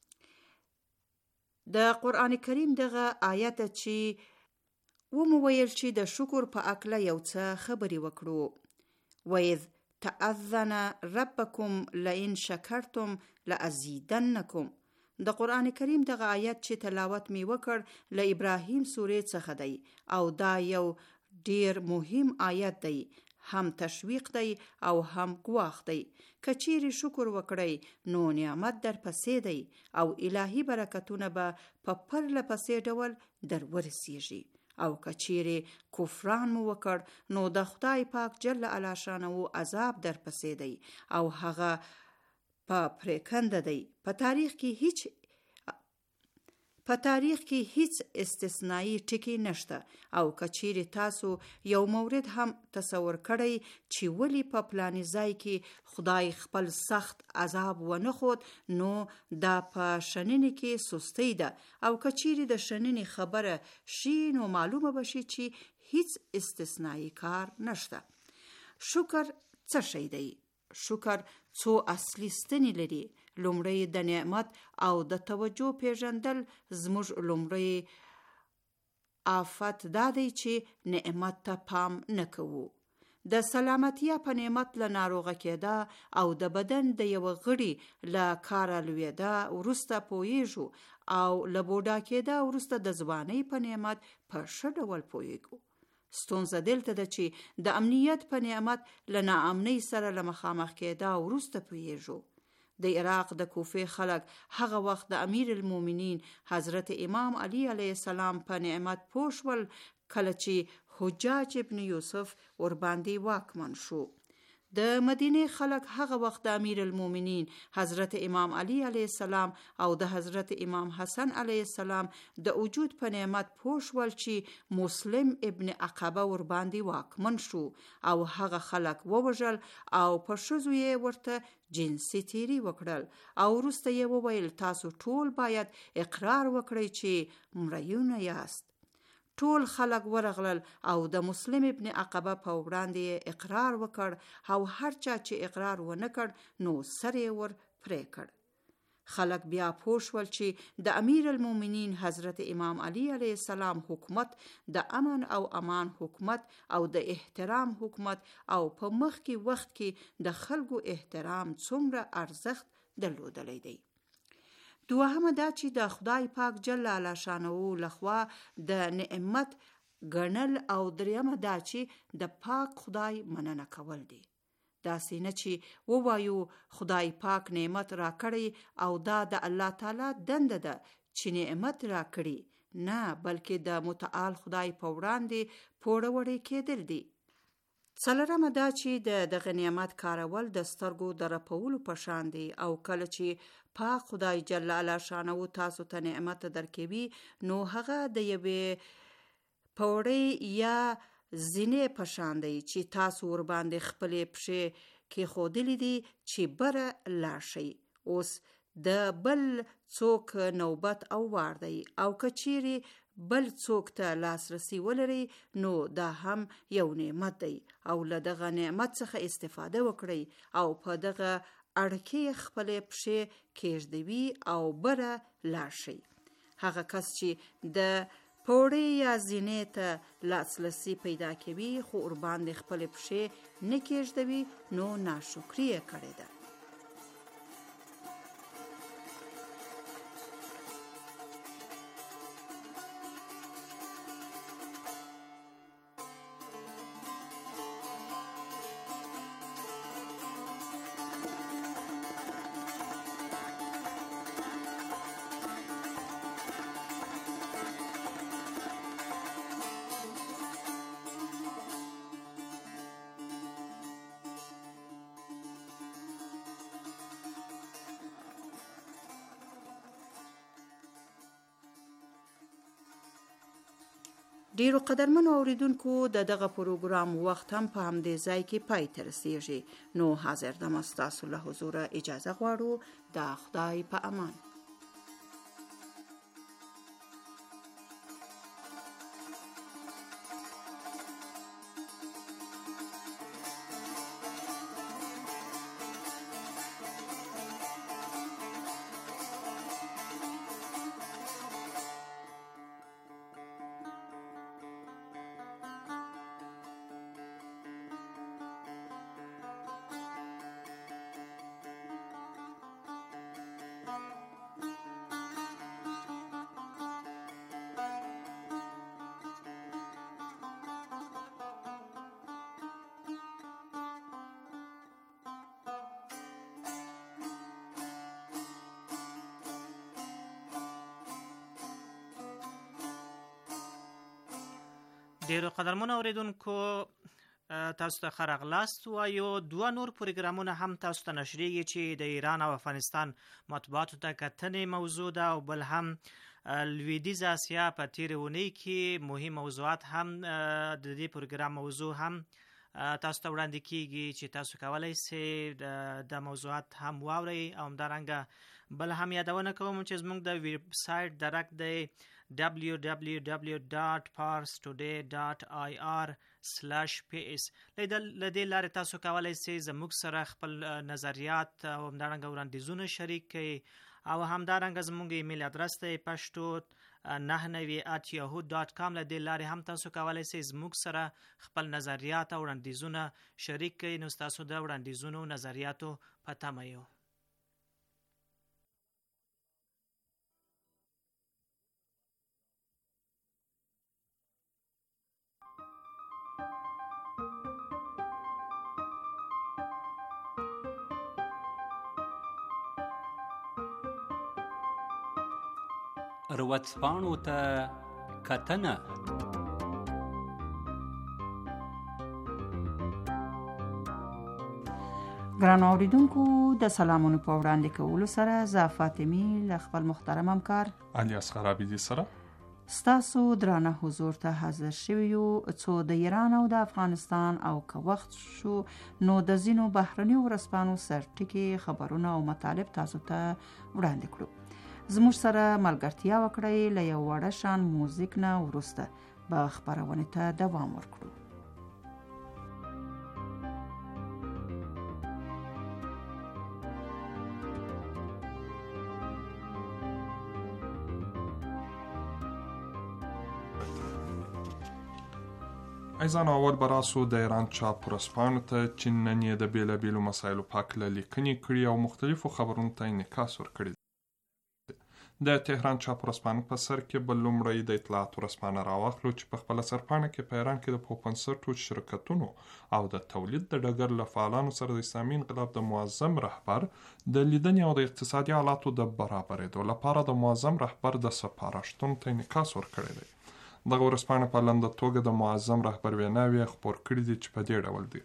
[SPEAKER 7] د قرآن کریم دغه آیت چې د شکر په اړه یو څه خبرې وکړو. وَإِذْ تَأَذَّنَ رَبَّكُمْ لَئِنْ شَكَرْتُمْ لَأَزِيدَنَّكُمْ. د قرآن کریم دغه آیت چې تلاوت می وکړ له ابراهیم سورې څخه دی او دا یو ډیر مهم آیت دی، هم تشویق دی او هم ګواښ دی. که چیرې شکر وکړئ نو نعمت در پسې دی او الهی برکتونه به په پرله پسې ډول در ورسیږي. او که چیرې کفران مو وکړ نو د خدای پاک جل علا شانه عذاب در پسې دی او هغه په پریکنده دی. په تاریخ کې هیڅ استثنایی ټکی نشته. او که چیرې تاسو یو مورد هم تصور کړئ چې ولی په پلاني ځای کې خدای خپل سخت عذاب ونه خود، نو دا په شننې کې سستی ده. او که چیرې د شننې خبره شي نو معلومه بشي چې هیڅ استثنایی کار نشته. شکر څه شی دی؟ شکر څو اصلي ستنې لري. لومړی د نعمت او د توجه پیژندل. زموږ لومړی آفت دا دی چې نعمت ته پام نه کوو. د سلامتیا په نعمت له ناروغه کېده او د بدن د یو غړي له کاره لوېده وروسته پوهیږو او له بوډا کېده وروسته د ځوانۍ په نعمت په ښه ډول پوهیږو. ستونزه دلته ده چې د امنیت په نعمت له ناامنۍ سره له مخامخ کېده وروسته پوهیږو. د عراق د کوفې خلک هغه وخت د امیر المؤمنین حضرت امام علی علیه السلام په نعمت پوه شول کله چې حجاج ابن یوسف ورباندې واکمن شو. د مدینه خلک هغه وخت د امیر المؤمنین حضرت امام علی علیه السلام او د حضرت امام حسن علیه السلام د وجود په نعمت پوه شول چې مسلم ابن عقبه ورباندې واکمن شو او هغه خلک ووژل او په ښځو یې ورته جنسي تیری وکړل او وروسته یې وویل تاسو ټول باید اقرار وکړئ چې مریونه یاست. ټول خلک ورغلل او د مسلم ابن عقبه په وړاندې اقرار وکړ او هر چا چې اقرار ونه کړ نو سر یې ور پرې کړ. خلک بیا پوه شول چې د امیر المؤمنین حضرت امام علی علیه السلام حکومت د امن او امان حکومت او د احترام حکومت او په مخکې وخت کې د خلکو احترام څومره ارزښت درلودلی دی. دوهمه دا چې د خدای پاک جل علا شانه لخوا د نعمت ګڼل او دریمه دا چې د پاک خدای مننه کول دي. داسې نه چې ووایو خدای پاک نعمت را کړی او دا د الله تعالی دنده ده چې نعمت را کړي، نه بلکې د متعال خدای په وړاندې پوړه وړې کېدل دي. څلورمه دا چې د دغه نعمت کارول د سترګو د رپولو په شان دی او کله چې پاک خدای جل الله شانه تاسو ته نعمت درکوي نو هغه د یوې پوړې یا زینې په شان دی چې تاسو ور باندې خپلې پښې کې خودلې دي چې بره لاړ شي. اوس د بل څوک نوبت او وار دی او کچيري بل څوک ته لاسرسي ولري نو دا هم یو نعمت دی او له دغه نعمت څخه استفاده وکړئ او په دغه اړکې خپل پښې کېږدوي او بره لاړ شي. هغه کس چې د پوړې یا زینې ته لاسرسي پیدا کوي خو ور باندې خپل پښې نه کېږدوي نو ناشکري کړې ده. ډیرو قدرمنو اوریدونکو د دغه پروګرام وخت هم په همدې ځای کې پای ته رسیږي. نو حاضر دم ستاسو له حضور اجازه غواړو. د خدای په امان.
[SPEAKER 4] ډیرو قدرمنو اوریدونکو تاسو ته ښه راغلاست وایو. دوه نور پروګرامونه هم تاسو ته نشریږي چې د ایران او افغانستان مطبوعاتو ته کتنې موضوع ده او بل هم لویدیز آسیا په تیرې اونۍ کې مهم موضوعات هم د دې پروګرام موضوع هم تاسو ته وړاندې کیږي چې تاسو کولی سئ د موضوعات هم واورئ او همدارنګه بل هم یادونه کوم چې زموږ د ویب سایټ درک دی www.parstoday.ir/ps. لدې لارې تاسو کولی سئ زموږ سره خپل نظریات او همدارنګه وړاندیزونه شریک کړئ او همدارنګه زموږ ایمیل ادرس دی pashto99@yahoo.com. لدې لارې هم تاسو کولی سئ زموږ سره خپل نظریات او وړاندیزونه شریک کړئ. نو تاسو د وړاندیزونو نظریاتو په تمه یو.
[SPEAKER 8] ورځپاڼو ته کتنه.
[SPEAKER 7] ګران اوریدونکو د سلامونو په وړاندې کولو سره زه فاطمی له خپل محترم همکار
[SPEAKER 9] الیاس خرابیدی سره
[SPEAKER 7] ستاسو درانه حضور ته حاضر شویو څو د ایران او د افغانستان او که وخت شو نو د ځینو بهرنیو ورځپاڼو سرټکي خبرونه او مطالب تاسو ته وړاندې کړو. زموږ سره ملګرتیا وکړئ. له یو وړه شان موزیک نه وروسته به خبرونه ته دوام ورکړو.
[SPEAKER 9] ایزان اول براسو د ایران چاپ ورځپاڼو ته چې نن یې د بیلابیلو مسایلو په هکله لیکنې کړي او مختلفو خبرونو ته انعکاس ورکړي. د تهران چاپ ورځپاڼې په سر کې بل لومړی د اطلاعات ورځپاڼه راواخلو چې په خپله سرپاڼه کې په ایران کې د پوپنسټو شرکتونو او د تولید د ډګر له فعالانو سره د اسلامي انقلاب د معظم رهبر د لیدنې او د اقتصادي حالاتو د برابرېدو لپاره د معظم رهبر د سپارښتنو ته انعکاس ورکړی دی. دغه ورځپاڼه په لنډه توګه د معظم رهبر ویناوې خپور کړي دي چې په دې ډول دي: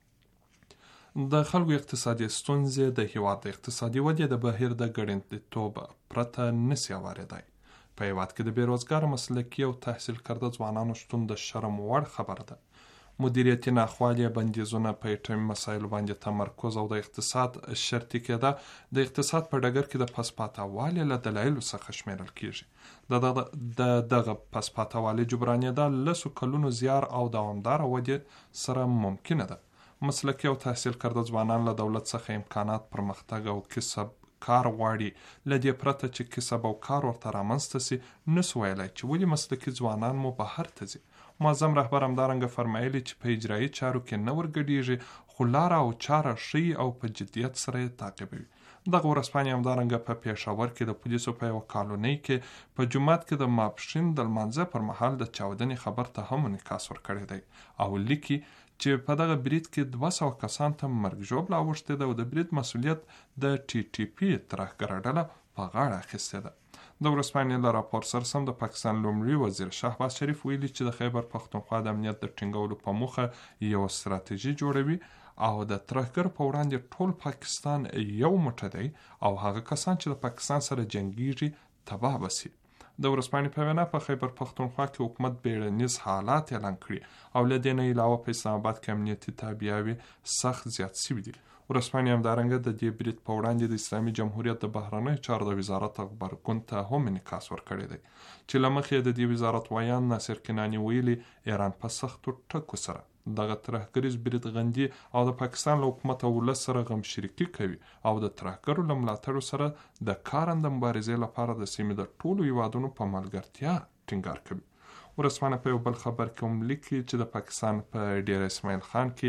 [SPEAKER 9] د خلکو اقتصادي ستونزې د هیواد د اقتصادي ودې د بهیر د ګړندیتوب پرته نسي واردای. په هیواد کې د بیروزګار مسلکي او تحصیل کرده ځوانانو شتون د شرم وړ خبره ده. مدیریتي ناخوالې، بندیزونه، په ایټمي مسایلو باندې تمرکز او د اقتصاد شرطي کېده د اقتصاد په ډګر کې د پسپاتوالي له دلایلو څخه شمیرل کیږي. د دغه پسپاتوالي جبرانېدل لسو کلونو زیار او دوامداره ودې سره ممکنه ده. مسلکي او تحصیل کرده ځوانان له دولت څخه امکانات، پرمختګ او کسب کار غواړي. له دې پرته چې کسب او کار ورته رامنځته سي، نسو ویلی چې ولې مسلکي ځوانان مو بهر ته ځي. معظم رهبر همدارنګه فرمایلي چې په اجرایي چارو کې نه ورګډېږي، خو لاره او چاره ښیي او په جدیت سره یې تعقیبوي. دغه ورځپاڼې همدارنګه په پېښور کې د پولیسو په یوه کالونۍ کې په جومات کې د ماپښین د لمانځه پر مهال د چاودنې خبر ته هم انعکاس ورکړی دی او لیکي چې په دغه برید کې 200 کسان ته مرګ ژوبله اوښتې ده او د برید مسؤلیت د TTP ترهګره ډله په غاړه اخیستې ده. د ورځپاڼې له راپور سره سم د پاکستان لومړي وزیر شهباز شریف ویلي چې د خیبر پښتونخوا د امنیت د ټینګولو په موخه یو ستراتیژي جوړوي او د ترهګر په وړاندې ټول پاکستان یو موټی دی او هغه کسان چې د پاکستان سره جنګیږي تباه بسي. د ورځپاڼې په وینا په خیبر پښتونخوا کې حکومت بیړنیز حالات اعلان کړي او له دې نه علاوه په اسلام آباد کې امنیتي تابعیاوې سخت زیات شوي دي. ورځپاڼې همدارنګه د دې برید په وړاندې د اسلامي جمهوریت د بهرنیو چارو د وزارت غبرګون ته هم انعکاس ورکړی دی چې له مخې د دې وزارت ویان ناصر کناني ویلي ایران په سختو ټکو سره دغه ترهګریز برید غندي او د پاکستان له حکومت او ولس سره غم شریکي کوي او د ترهګرو له ملاتړو سره د کارنده مبارزې لپاره د سیمې د ټولو هیوادونو په ملګرتیا ټینګار کوي. ورځپاڼه په یو بل خبر کې هم لیکي چې د پاکستان په ډیر اسماعیل خان کې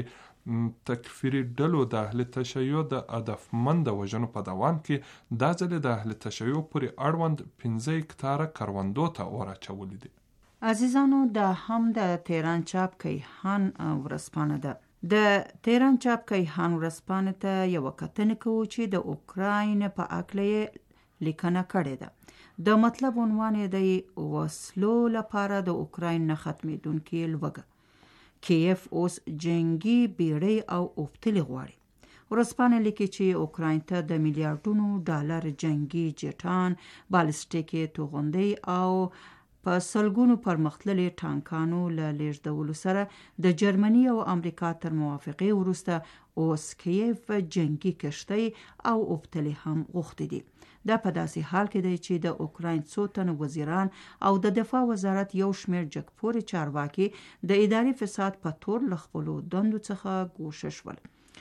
[SPEAKER 9] تکفیري ډلو د اهل تشیع د هدفمند وژنو په دوام کې دا ځل د اهل تشیع پورې اړوند 15 هکتاره کروندو ته اور اچولي دي.
[SPEAKER 7] عزیزانو، دا هم د تهران چاپ کیهان ورځپاڼه ده. د تهران چاپ کیهان ورځپاڼې ته یو کتنه کوو چې د اوکراین په اړه لیکنه کړې ده. د مطلب عنوان دی وسلو لپاره د اوکراین نه ختمېدونکې لوږه. کیف اوس جنگي بیړۍ او اوبتلې غواړي. ورځپاڼه لیکي چې اوکراین ته د میلیارډونو ډالر جنگي جټان، بالستیکي توغندۍ او په سلګونو پرمختللي ټانکانو له لیږدولو سره د جرمني او امریکا تر موافقې وروسته اوس کیف جنگي کشتۍ او اوبتلې هم غوښتي دي. دا په داسې حال کې دی چې د اوکراین څو تنه وزیران او د دفاع وزارت یو شمېر جګپورې چارواکي د اداري فساد په تور له خپلو دندو څخه ګوښه شول.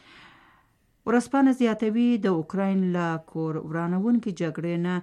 [SPEAKER 7] ورځپاڼه زیاتوي د اوکراین له کور ورانوونکې جګړې نه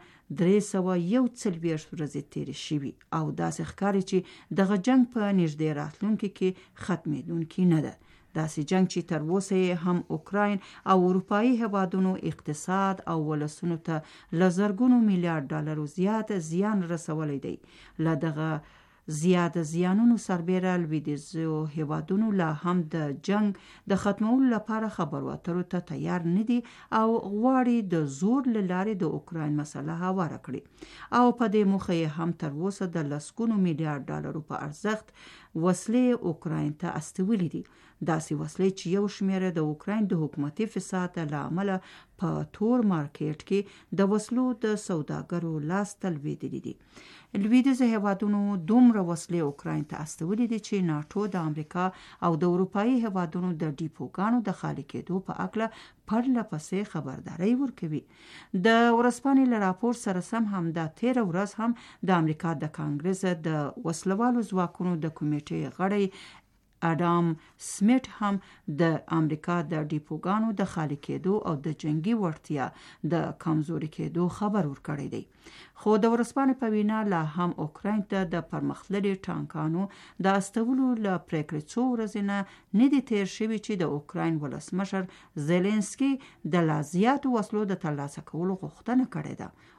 [SPEAKER 7] 341 ورځې تېرې شوي او داسې ښکاري چې دغه جنگ په نږدې راتلونکي کې ختمېدونکی نه ده. داسې جنگ چې تر اوسه هم اوکراین او اروپایي هیوادونو اقتصاد او ولسونو ته له زرګونو میلیارډ ډالرو زیات زیان رسولی دی. له دغه زیات زیانونو سربیره لویدیځو هیوادونو لا هم د جنگ د ختمولو لپاره خبرو اترو ته تیار نه دي او غواړي د زور له لارې د اوکراین مسله هواره کړي او په دې موخه هم تر اوسه د لسګونو میلیارډ ډالرو په ارزښت وسلې اوکراین ته استولې دي. داسې وسلې چې یو شمېر د اوکراین د حکومتي فساد له امله په تور مارکیټ کې د وسلو د سوداګرو لاس ته لوېدلي دي. لویدیځ هیوادونو دومره وسلې اوکراین ته استولې دي چې ناټو د امریکا او د اروپایي هیوادونو د ډیپوګانو د خالي کېدو په اړه پرله پسې خبرداري ورکوي. د ورځپاڼې له راپور سره سم هم دا 13 ورځ هم د امریکا د کانګرس د وسلوالو ځواکونو د کمیټې غړی اډام سمیت هم د امریکا د ډیپوګانو د خالي کېدو او د جنگي وړتیا د کمزوري کېدو خبر ورکړی دی. خو د ورځپاڼې په وینا لا هم اوکراین ته د پرمختللي ټانکانو د استولو له پریکړې څو ورځې نه دي تیر شوي چې د اوکراین ولسمشر زيلنسکي د لا زیاتو وسلو د ترلاسه کولو غوښتنه کړې ده.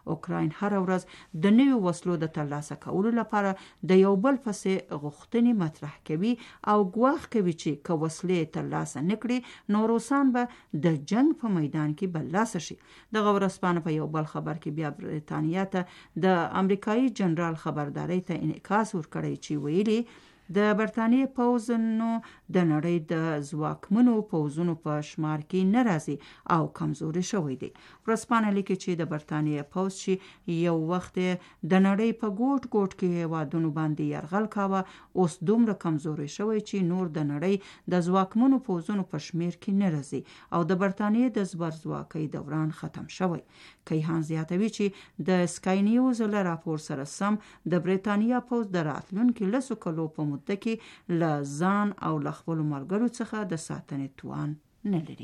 [SPEAKER 7] اوکراین هر ورځ د نویو وسلو د ترلاسه کولو لپاره د یو بل پسې غوښتنې مطرح کوي او ګواښ کوي چې که وسلې ترلاسه نکړي نو روسان به د جنگ په میدان کې برلاسه شي. دغه ورځپاڼه په یو بل خبر کې بیا برتانیا ته د امریکایي جنرال خبرداري ته انعکاس ورکړی چې ویلي د برتانیې پوځ نو د نړۍ د ځواکمنو پوځونو په شمار کې نه راځي او کمزوري شوی دی. ورځپاڼه لیکي چې د برتانیې پوځ چې یو وخت د نړۍ په ګوټ ګوټ کې هیوادونو باندې یرغل کاوه اوس دومره کمزوري شوی چې نور د نړۍ د ځواکمنو پوځونو په شمیر کې نه راځي او د برتانیې د زبرځواکۍ دوران ختم شوی. کیهان زیاتوي چې د سکای نیوز له راپور سره سم د برتانیا پوځ د راتلونکي لسو کلو په مدته کې له ځان او له خپلو ملګرو څخه د ساتنې توان نه لري.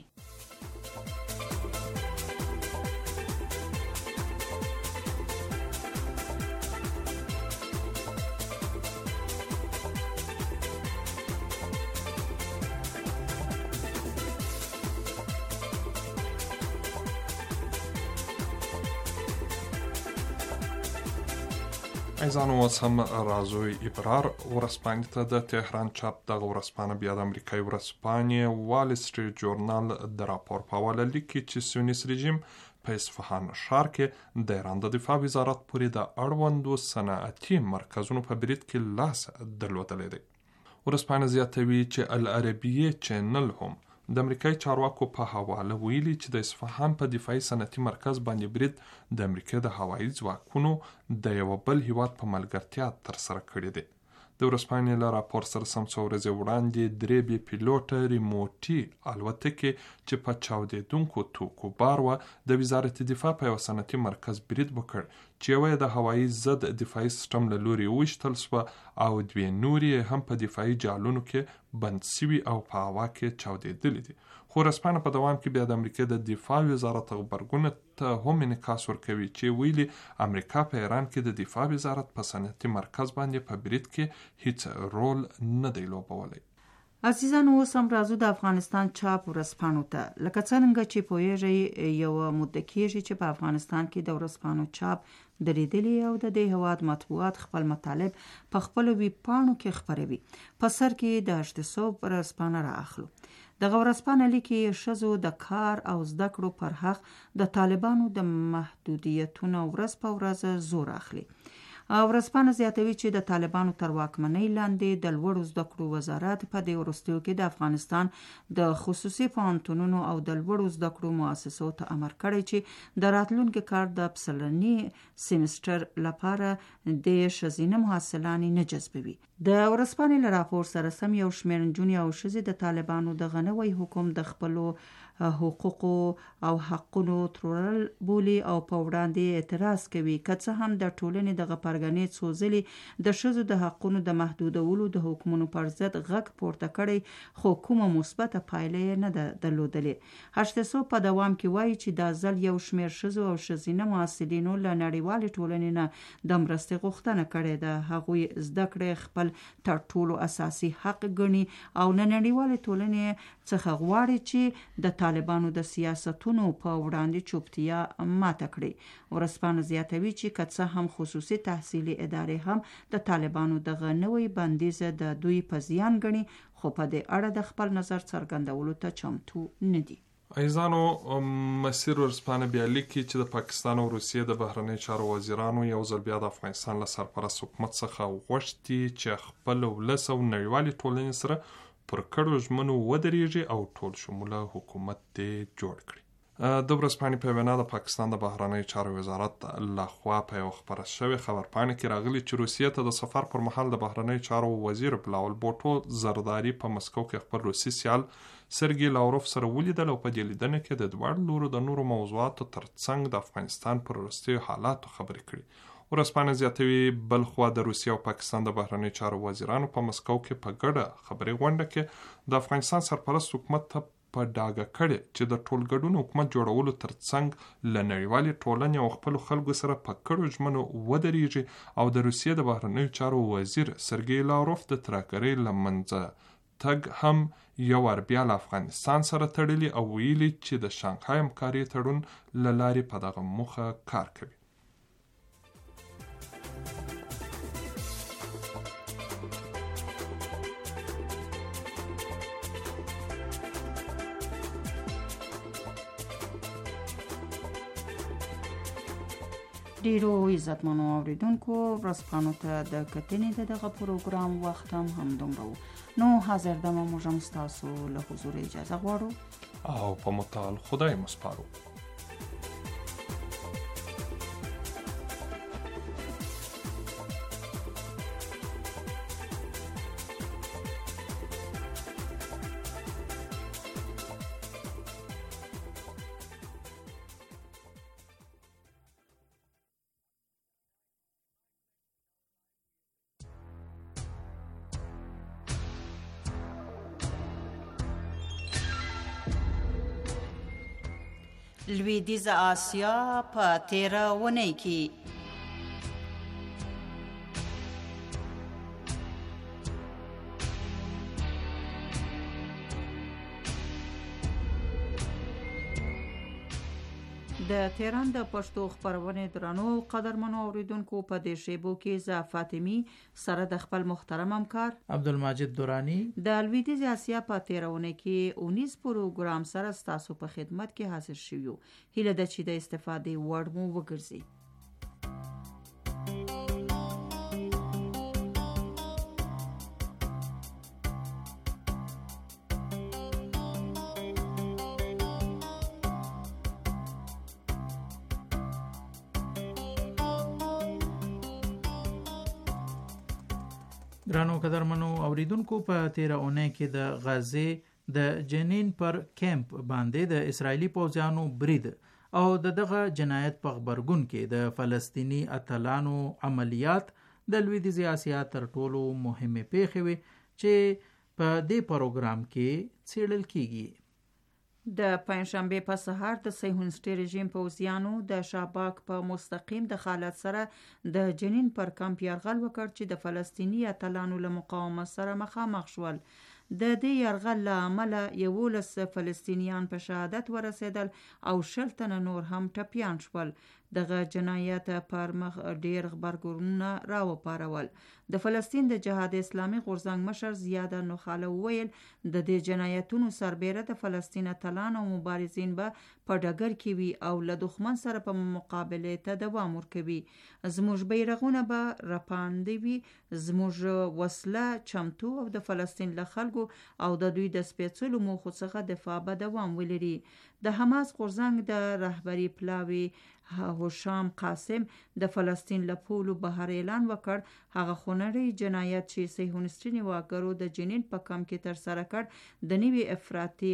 [SPEAKER 9] ایزانو اوس هم راځوی ابرار ورځپاڼې ته د تهران چاپ. دغه ورځپاڼه بیا د امریکایي ورځپاڼې وال سټریټ جورنال د راپور په حواله لیکي چې سیونیست رژیم په اصفهان ښار کې د ایران د دفاع وزارت پورې د اړوندو صنعتي مرکزونو په برید کې لاس درلودلی دی. ورځپاڼه زیاتوي چې العربیه چینل هم د امریکایي چارواکو په حواله ویلي چې د اصفهان په دفاعي صنعتي مرکز باندې برید د امریکا د هوایي ځواکونو د یو بل هیواد په ملګرتیا ترسره کړی دی. د ورځپاڼې له راپور سره سم څو ورځې وړاندې 3 بې پیلوټه ریموټي الوتکې چې په چاودېدونکو توکو بار وه د وزارت دفاع په یو صنعتي مرکز برید وکړ چې یوه د هوایي ضد دفاعي سیسټم له لوري وویشتل سوه او 2 نورې هم په دفاعي جالونو کې بند سوي او په هوا کې چاودېدلې دي. خو ورځپاڼه په دوام کې بیا د امریکا د دفاع وزارت غبرګون ته هم انعکاس ورکوي چې ویلي امریکا په ایران کې د دفاع وزارت په صنعتي مرکز باندې په برید کې هیڅ رول نه دی لوبولی.
[SPEAKER 7] عزیزانو اوس هم راځو د افغانستان چاپ ورځپاڼو ته. لکه څرنګه چې پوهیږئ یوه موده کېږي چې په افغانستان کې د ورځپاڼو چاپ درېدلي او د دې هېواد مطبوعات خپل مطالب په خپلو ویبپاڼو کې خپروي. په سر کې د اشتسوب ورځپاڼه را اخلو. دغه ورځپاڼه لیکي ښځو د کار او زده کړو پر حق د طالبانو د محدودیتونو ورځ په ورځ زور اخلي. ورځپاڼه زیاتوي چې د طالبانو تر واکمنۍ لاندې د لوړو زده کړو وزارت په دې وروستیو کې د افغانستان د خصوصي پوهنتونونو او د لوړو زده کړو مؤسسو ته امر کړی چې د راتلونکي کال د پسرلني سیمسټر لپاره د ښځینه محصلانې نه جذبوي. د ورځپاڼې له راپور سره سم یو شمېر نجونې او ښځې د طالبانو د غنوي حکم د خپلو حقوقو او حقونو ترورل بولي او په وړاندې اعتراض کوي. که څه هم د ټولنې دغه پرګنې څو ځلې د ښځو د حقونو د محدودولو د حکمونو پر ضد غږ پورته کړی خو کومه مثبته پایله یې نه ده درلودلې. هشتسو په دوام کې وایي چې دا ځل یو شمېر ښځو او ښځینه محصلینو له نړیوالې ټولنې نه د مرستې غوښتنه کړې ده. هغوی زده کړې خپل تر ټولو اساسي حق ګڼي او له نړیوالې ټولنې څخه غواړي چې د طالبانو د سیاستونو په وړاندې چوپتیا ماته کړي. ورځپاڼه زیاتوي چې که څه هم خصوصي تحصیلي ادارې هم د طالبانو دغه نوی بندیز د دوی په زیان ګڼي خو په دې اړه د خپل نظر څرګندولو ته چمتو نه دي.
[SPEAKER 9] ایزانو مسیر ورځپاڼه بیا لیکي چې د پاکستان او روسیې د بهرنیو چارو وزیرانو یو ځل بیا د افغانستان له سرپرست حکومت څخه غوښتي چې خپل ولس او نړیوالې ټولنې سره پر کړو ژمنو ودرېږي او ټول شموله حکومت دې جوړ کړي. د ورځپاڼې په وینا د پاکستان د بهرنیو چارو وزارت لخوا په یو خپره شوې خبرپاڼه کې راغلي چې روسیې ته د سفر پر مهال د بهرنیو چارو وزیر بلاول بوټو زرداری په مسکو کې خپل روسي سیال سرګي لاوروف سره ولیدل او په دې لیدنه کې د دواړو لورو د نورو موضوعاتو ترڅنګ د افغانستان پر وروستیو حالاتو خبرې کړي. ورځپاڼه زیاتوي بل خوا د روسیې او پاکستان د بهرنیو چارو وزیرانو په مسکو کې په ګډه خبرې غونډه کې د افغانستان سرپرست حکومت ته په ډاګه کړي چې د ټولګډون حکومت جوړولو ترڅنګ له نړیوالې ټولنې او خپلو خلکو سره په کړو ژمنو ودرېږي او د روسیې د بهرنیو چارو وزیر سرګي لاوروف د ترهګرۍ له منځه تګ هم یو ور بیا له افغانستان سره تړلي او ویلي چې د شانګهای همکارۍ تړون له لارې په دغه موخه کار کوي.
[SPEAKER 7] ډیرو عزتمنو اوریدونکو ورځپاڼو ته د کتنې دغه پروګرام وخت هم همدومره و. نو حاضر دمه موږ هم ستاسو له حضور اجازه غواړو
[SPEAKER 9] او په متعال خدای مسپارو.
[SPEAKER 7] لویدیځه آسیا په 13 اونۍ کې د تهران د پښتو خبرونې درنو قدرمنو اوریدونکو په دې شیبو کې ز فاطمی سره د خپل محترم همکار
[SPEAKER 10] عبدالمجید دورانی
[SPEAKER 7] د لویدیځ آسیا په 13 اونۍ کې 19 پروګرام سره ستاسو په خدمت کې حاضر شویو. هیله ده چې د استفادې وړ مو وګرځي.
[SPEAKER 10] ګرانو قدرمنو اوریدونکو په 13 اونۍ کې د غزې د جنین پر کیمپ باندې د اسرایلی پوځیانو برید او دغه جنایت په خبرګون کې د فلسطینی اتلانو عملیات د لویدیځ آسیا تر ټولو مهمه پیښه وي چې په دې پروګرام کې څېړل کیږي.
[SPEAKER 7] د پنځشنبه په سهار د صهیونیستي رژیم پوځیانو د شاباک په مستقیم دخالت سره د جنین پر کمپ یرغل وکړ چې د فلسطینی اتلانو له مقاومت سره مخامخ شول. د دې یرغل له امله 11 فلسطینیان په شهادت ورسېدل او 60 تنه نور هم ټپیان شول. دغه جنایت پر مخ ډیر خبرګونونه راوپارول. د فلسطین د جهاد اسلامي غورځنګ مشر زیاد نوخاله وویل د دې جنایتونو سربیره د فلسطین اتلان او مبارزین به په ډګر کې وي او له دښمن سره په مقابله ته دوام ورکوي. زموږ بیرغونه به رپاندې وي، زموږ وسله چمتو او د فلسطین له خلکو او د دوی د سپېڅلو موخو څخه دفاع به دوام ولري. د حماس غورځنګ د رهبری پلاوی هوشام قاسم د فلسطین له پولو بهر اعلان وکړ هغه خونړی جنایت چې صهیونیستي نیواګرو د جنین په کمپ کې تر سره کړ د نوي افراطي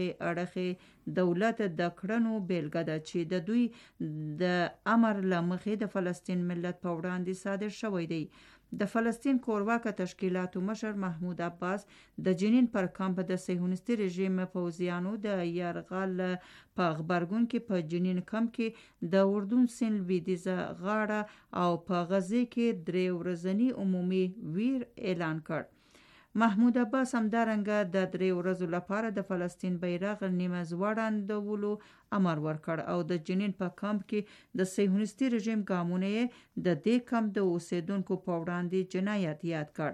[SPEAKER 7] اړخي دولت د کړنو بیلګه ده چې د دوی د امر له مخې د فلسطین ملت په وړاندې صادر شوی دی. د فلسطین کورواکه تشکیلاتو مشر محمود عباس د جنین پر کمپ د صهیونیستي رژیم پوځیانو د یرغل په خبرګون کې په جنین کمپ کې د اردن سیند لویدیځه غاړه او په غزې کې 3 ورځنی عمومي ویر اعلان کړ. محمود عباس همدارنګه د 3 ورځو لپاره د فلسطین بیرغ نیمه ځوړندولو امر ورکړ او د جنین په کمپ کې د صهیونیستي رژیم ګامونه د دې کمپ د اوسیدونکو په وړاندې جنایت یاد کړ.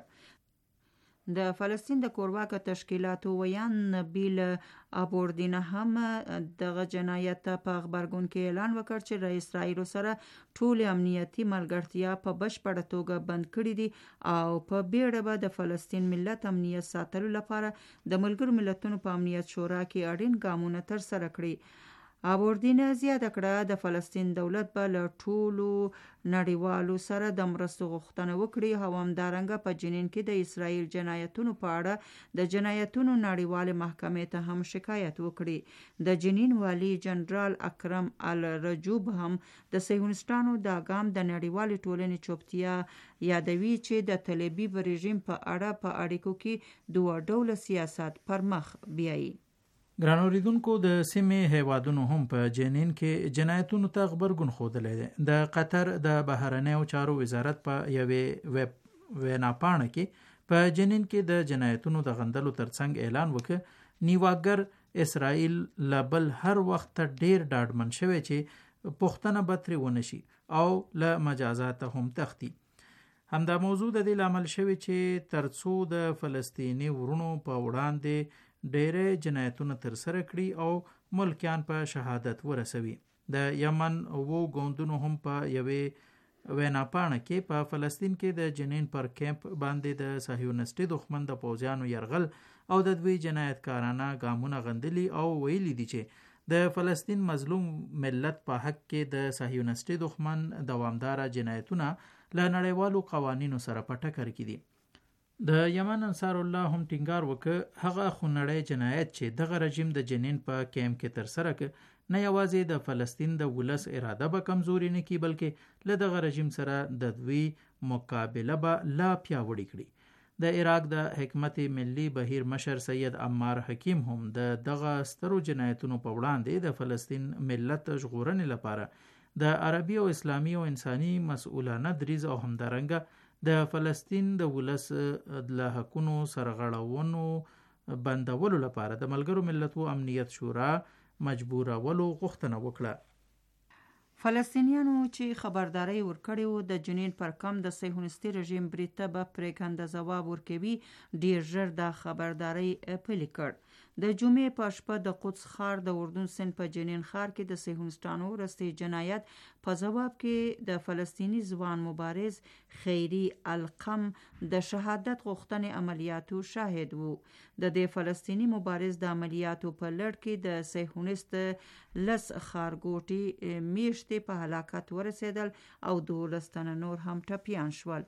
[SPEAKER 7] د فلسطین د کورواکه تشکیلاتو ویان نبیل ابوردین هم دغه جنایت په خبرګون کې اعلان وکړ چې د اسرایل سره ټول امنیتي ملګرتیا په بشپړه توګه بند کړې دي او په بیړه به د فلسطین ملت امنیت ساتلو لپاره د ملګرو ملتونو په امنیت شورا کې اړین ګامونه تر سره کړي. ابوردین زیاته کړه د فلسطین دولت به له ټولو نړیوالو سره د مرستو غوښتنه وکړي او همدارنګه په جنین کې د اسرایل جنایتونو په اړه د جنایتونو نړیوال محکمې ته هم شکایت وکړي. د جنین والی جنرال اکرم الرجوب هم د صهیونیستانو د ګام د نړیوال ټولنې چوپتیا یادوي چې د تل ابیب رژیم په اړه په اړیکو کې دوه ډول سیاست پر مخ بیایي.
[SPEAKER 10] ګران اوریدونکو د سیمې هیوادونو هم په جنین کې جنایتونو ته خبرګون ښودلی دی. د قطر د بهرنیو چارو وزارت په یوې ویناپاڼه کې په جنین کې د جنایتونو د غندلو ترڅنګ اعلان وکړ نیواګر اسرائیل لبل هر وخت ډیر ډاډمن شوی چې پښتنه به ترې ونه شي او له مجازات هم تختی. همدا موضوع د دې لامل شوی چې ترڅو د فلسطینی ورونو په وړاندې ډېرې جنایتونه تر سره کړي او ملکیان په شهادت ورسوي. د یمن وو ګوندونو هم په یوې ویناپاڼه کې په فلسطین کې د جنین پر کیمپ باندې د صهیونیستي دښمن د پوځیانو یرغل او د دوی جنایتکارانه ګامونه غندلي او ویلي دي چې د فلسطین مظلوم ملت په حق کې د صهیونیستي دښمن دوامداره جنایتونه له نړیوالو قوانینو سره په ټکر کې دي. د یمن انصار الله هم ټینګار وکړ هغه خونړی جنایت چې دغه رژیم د جنین په کیمپ کې ترسره کړ نه یوازې د فلسطین د ولس اراده به کمزوري نه کړي بلکې له دغه رژیم سره د دوی مقابله به لا پیاوړې کړي. د عراق د حکمت ملی بهیر مشر سید عمار حکیم هم دغه سترو جنایتونو په وړاندې د فلسطین ملت ژغورنې لپاره د عربي او اسلامي او انساني مسؤلانه دریځ او همدارنګه د فلسطین د ولس د حقونو سرغړونو بندولو لپاره د ملګرو ملتونو امنیت شورا مجبورولو غوښتنه وکړه.
[SPEAKER 7] فلسطینیانو چې خبرداري ورکړې و د جنین پر کم د صهیونیستي رژیم بریته به پریکنده ځواب ورکوي، ډیر ژر د خبرداري پلي کړ. د جمعې په شپه د قدس ښار د اردن سیند په جنین ښار کې د صهیونیستانو وروستی جنایت په ځواب کې د فلسطیني ځوان مبارز خیري القم د شهادت غوښتنې عملیاتو شاهد وو. د دې فلسطیني مبارز د عملیاتو په لړ کې د صهیونیست لس ښارګوټي میشتې په هلاکت ورسېدل او 12 تنه نور هم ټپیان شول.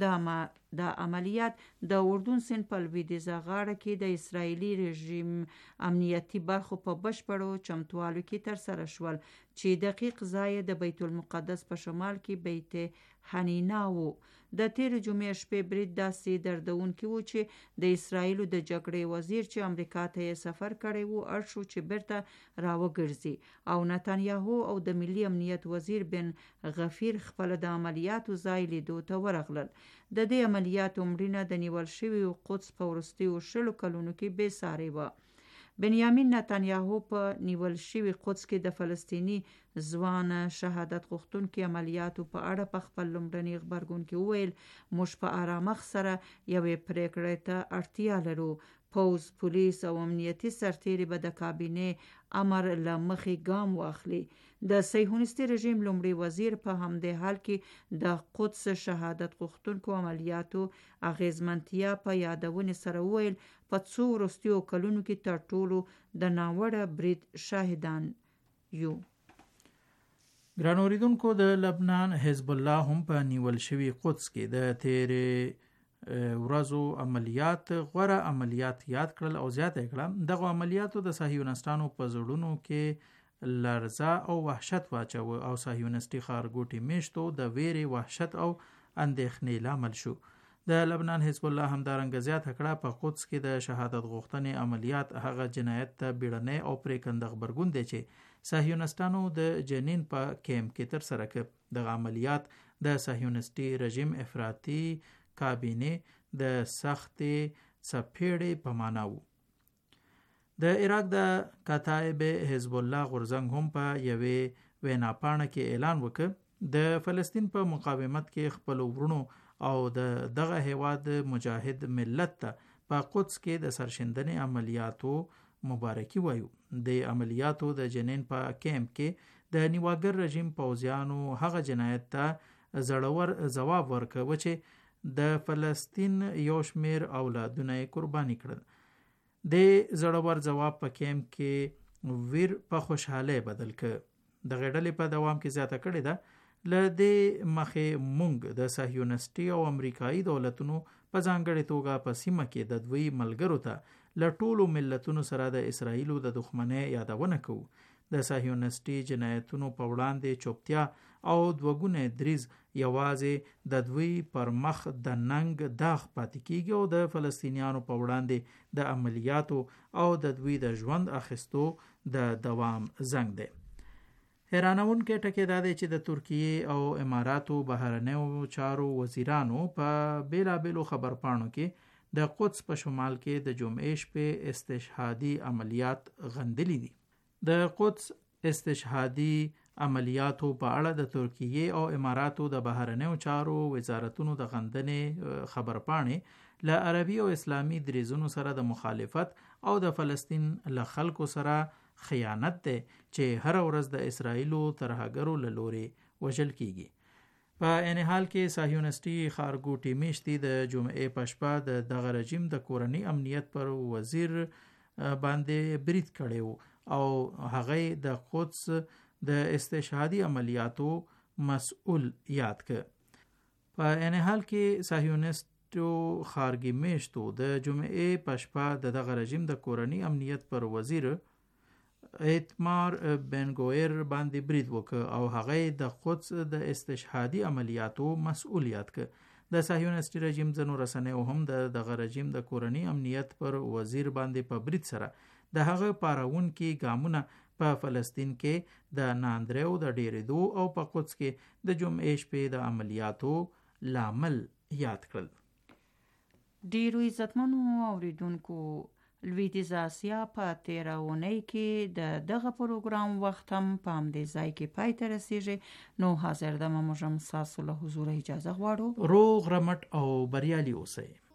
[SPEAKER 7] دا عملیات د اردن سیند په لویدیځه غاړه کې د اسرائیلي رژیم امنیتي برخو په بشپړو چمتووالو کې ترسره شول چې دقیق ځای د بیت المقدس په شمال کې بیت حنینا وو. د تیر جمعې شپې برید داسې دردونکي وو چې د اسرائیلو د جګړې وزیر چې امریکا ته یې سفر کړی وو اړ شو چې بیرته راوګرځي او نتانیاهو او د ملي امنیت وزیر بن غفیر خپل د عملیاتو ځای لیدو ته ورغلل. د دې عملیاتو مړینه د نیول شوي قدس په وروستیو 20 کلونو کې بې ساري وه. بنیامین نتانیاهو په نیول شوي قدس کې د فلسطیني ځوان شهادت غوښتونکي عملیاتو په اړه په خپل لومړني غبرګون کې وویل موږ په آرامښت سره یوې پریکړې ته اړتیا لرو. پوځ، پولیس او امنیتي سرتیري به د کابینې امر له مخې ګام واخلي. د صهیونیستي رژیم لومړي وزیر په همدې حال کې د قدس شهادت غوښتونکو عملیاتو اغیزمنتیا په یادونې سره وویل په څو وروستیو کلونو کې تر ټولو د ناوړه برید شاهدان یو.
[SPEAKER 10] ګران اوریدونکو، د لبنان حزب الله هم په نیول شوي قدس کې د تیرې ورځو عملیات غوره عملیات یاد کړل او زیاته کړه. دغه عملیاتو د صهیونیستانو په زړونو کې لرزه او وحشت واچوه او صهیونیستي ښارګوټي میشتو د ویرې، وحشت او اندېښنې لامل شو. د لبنان حزب الله همدارنګه زیاته کړه په قدس کې د شهادت غوښتنې عملیات هغه جنایت ته بیړنی او پریکنده غبرګون دی چې صهیونیستانو د جنین په کیمپ کې ترسره کړ. دغه عملیات د صهیونیستي رژیم افراطي کابینې د سختې څپېړې په معنا وو. د عراق د کتایب حزب الله غورځنګ هم په یوې ویناپاڼه کې اعلان وکړ د فلسطین په مقاومت کې خپل ورونو او دغه هیواد مجاهد ملت ته په قدس کې د سرشندنې عملیاتو مبارکي وایو. د عملیاتو د جنین په کیمپ کې د نیواګر رژیم پوځیانو هغه جنایت ته زړور ځواب ورکړ چې د فلسطین یو شمیر اولادونه قرباني کړل. د زړور ځواب په کیمپ کې ویر په خوشحاله بدل کړ. د غړلې په دوام کې زیاته کړې ده ل دې مخه مونږ د صهیونیستي او امریکایي دولتونو په ځانګړې توګه په سیمه کې د دوی ملګرو ته ل ټولو ملتونو سره د اسرایلو د دښمنۍ یادونه کوو. د صهیونیستي جنایتونو په وړاندې چوپتیا او دوګونه دریز یوازې د دوی پر مخ د ننګ داغ پاتې کیږي او د فلسطینیانو په وړاندې د عملیاتو او د دوی د ژوند اخیستو د دوام زنګ دی. حیرانونکې ټکی دا دی چې د ترکیې او اماراتو بهرنیو چارو وزیرانو په بیلابیلو خبرپاڼو کې د قدس په شمال کې د جمعې شپې استشهادي عملیات غندلي دي. د قدس استشهادي عملیاتو په اړه د ترکیې او اماراتو د بهرنیو چارو وزارتونو د غندنې خبرپاڼې له عربي او اسلامي دریځونو سره د مخالفت او د فلسطین له خلکو سره خیانت دی چې هر ورځ د اسرایلو ترهګرو له لورې وژل کیږي. په عین حال کې صهیونیستي ښارګوټي میشتي د جمعې په شپه د دغه رژیم د کورني امنیت پر وزیر باندې برید کړی او هغه د قدس د استشهادي عملیاتو مسؤل یاد کړ. په عین حال کې صهیونیستو ښارګي میشتو د جمعې په شپه د دغه رژیم د کورني امنیت پر وزیر ایتمار بن ګویر باندې برید وکړ او هغه د قدس د استشهادي عملیاتو مسؤلیت کړ. د صهیونیستي رژیم ځینو رسنیو هم د دغه رژیم د کورني امنیت پر وزیر باندې په برید سره د هغه پارونکي ګامونه په فلسطین کې د ناندریو د ډیرېدو او په قدس کې د جمعې شپې د عملیاتو لامل یاد کړل.
[SPEAKER 7] ډیرو عزتمنو اوریدونکو، لویدیځ اسیا په 13 اونۍ کې د دغه پروګرام وخت هم په همدې ځای کې پای ته رسیږي. نو حاضر دمه موږ هم ستاسو له حضور اجازه غواړو.
[SPEAKER 10] روغ رمټ او بریالي اوسئ.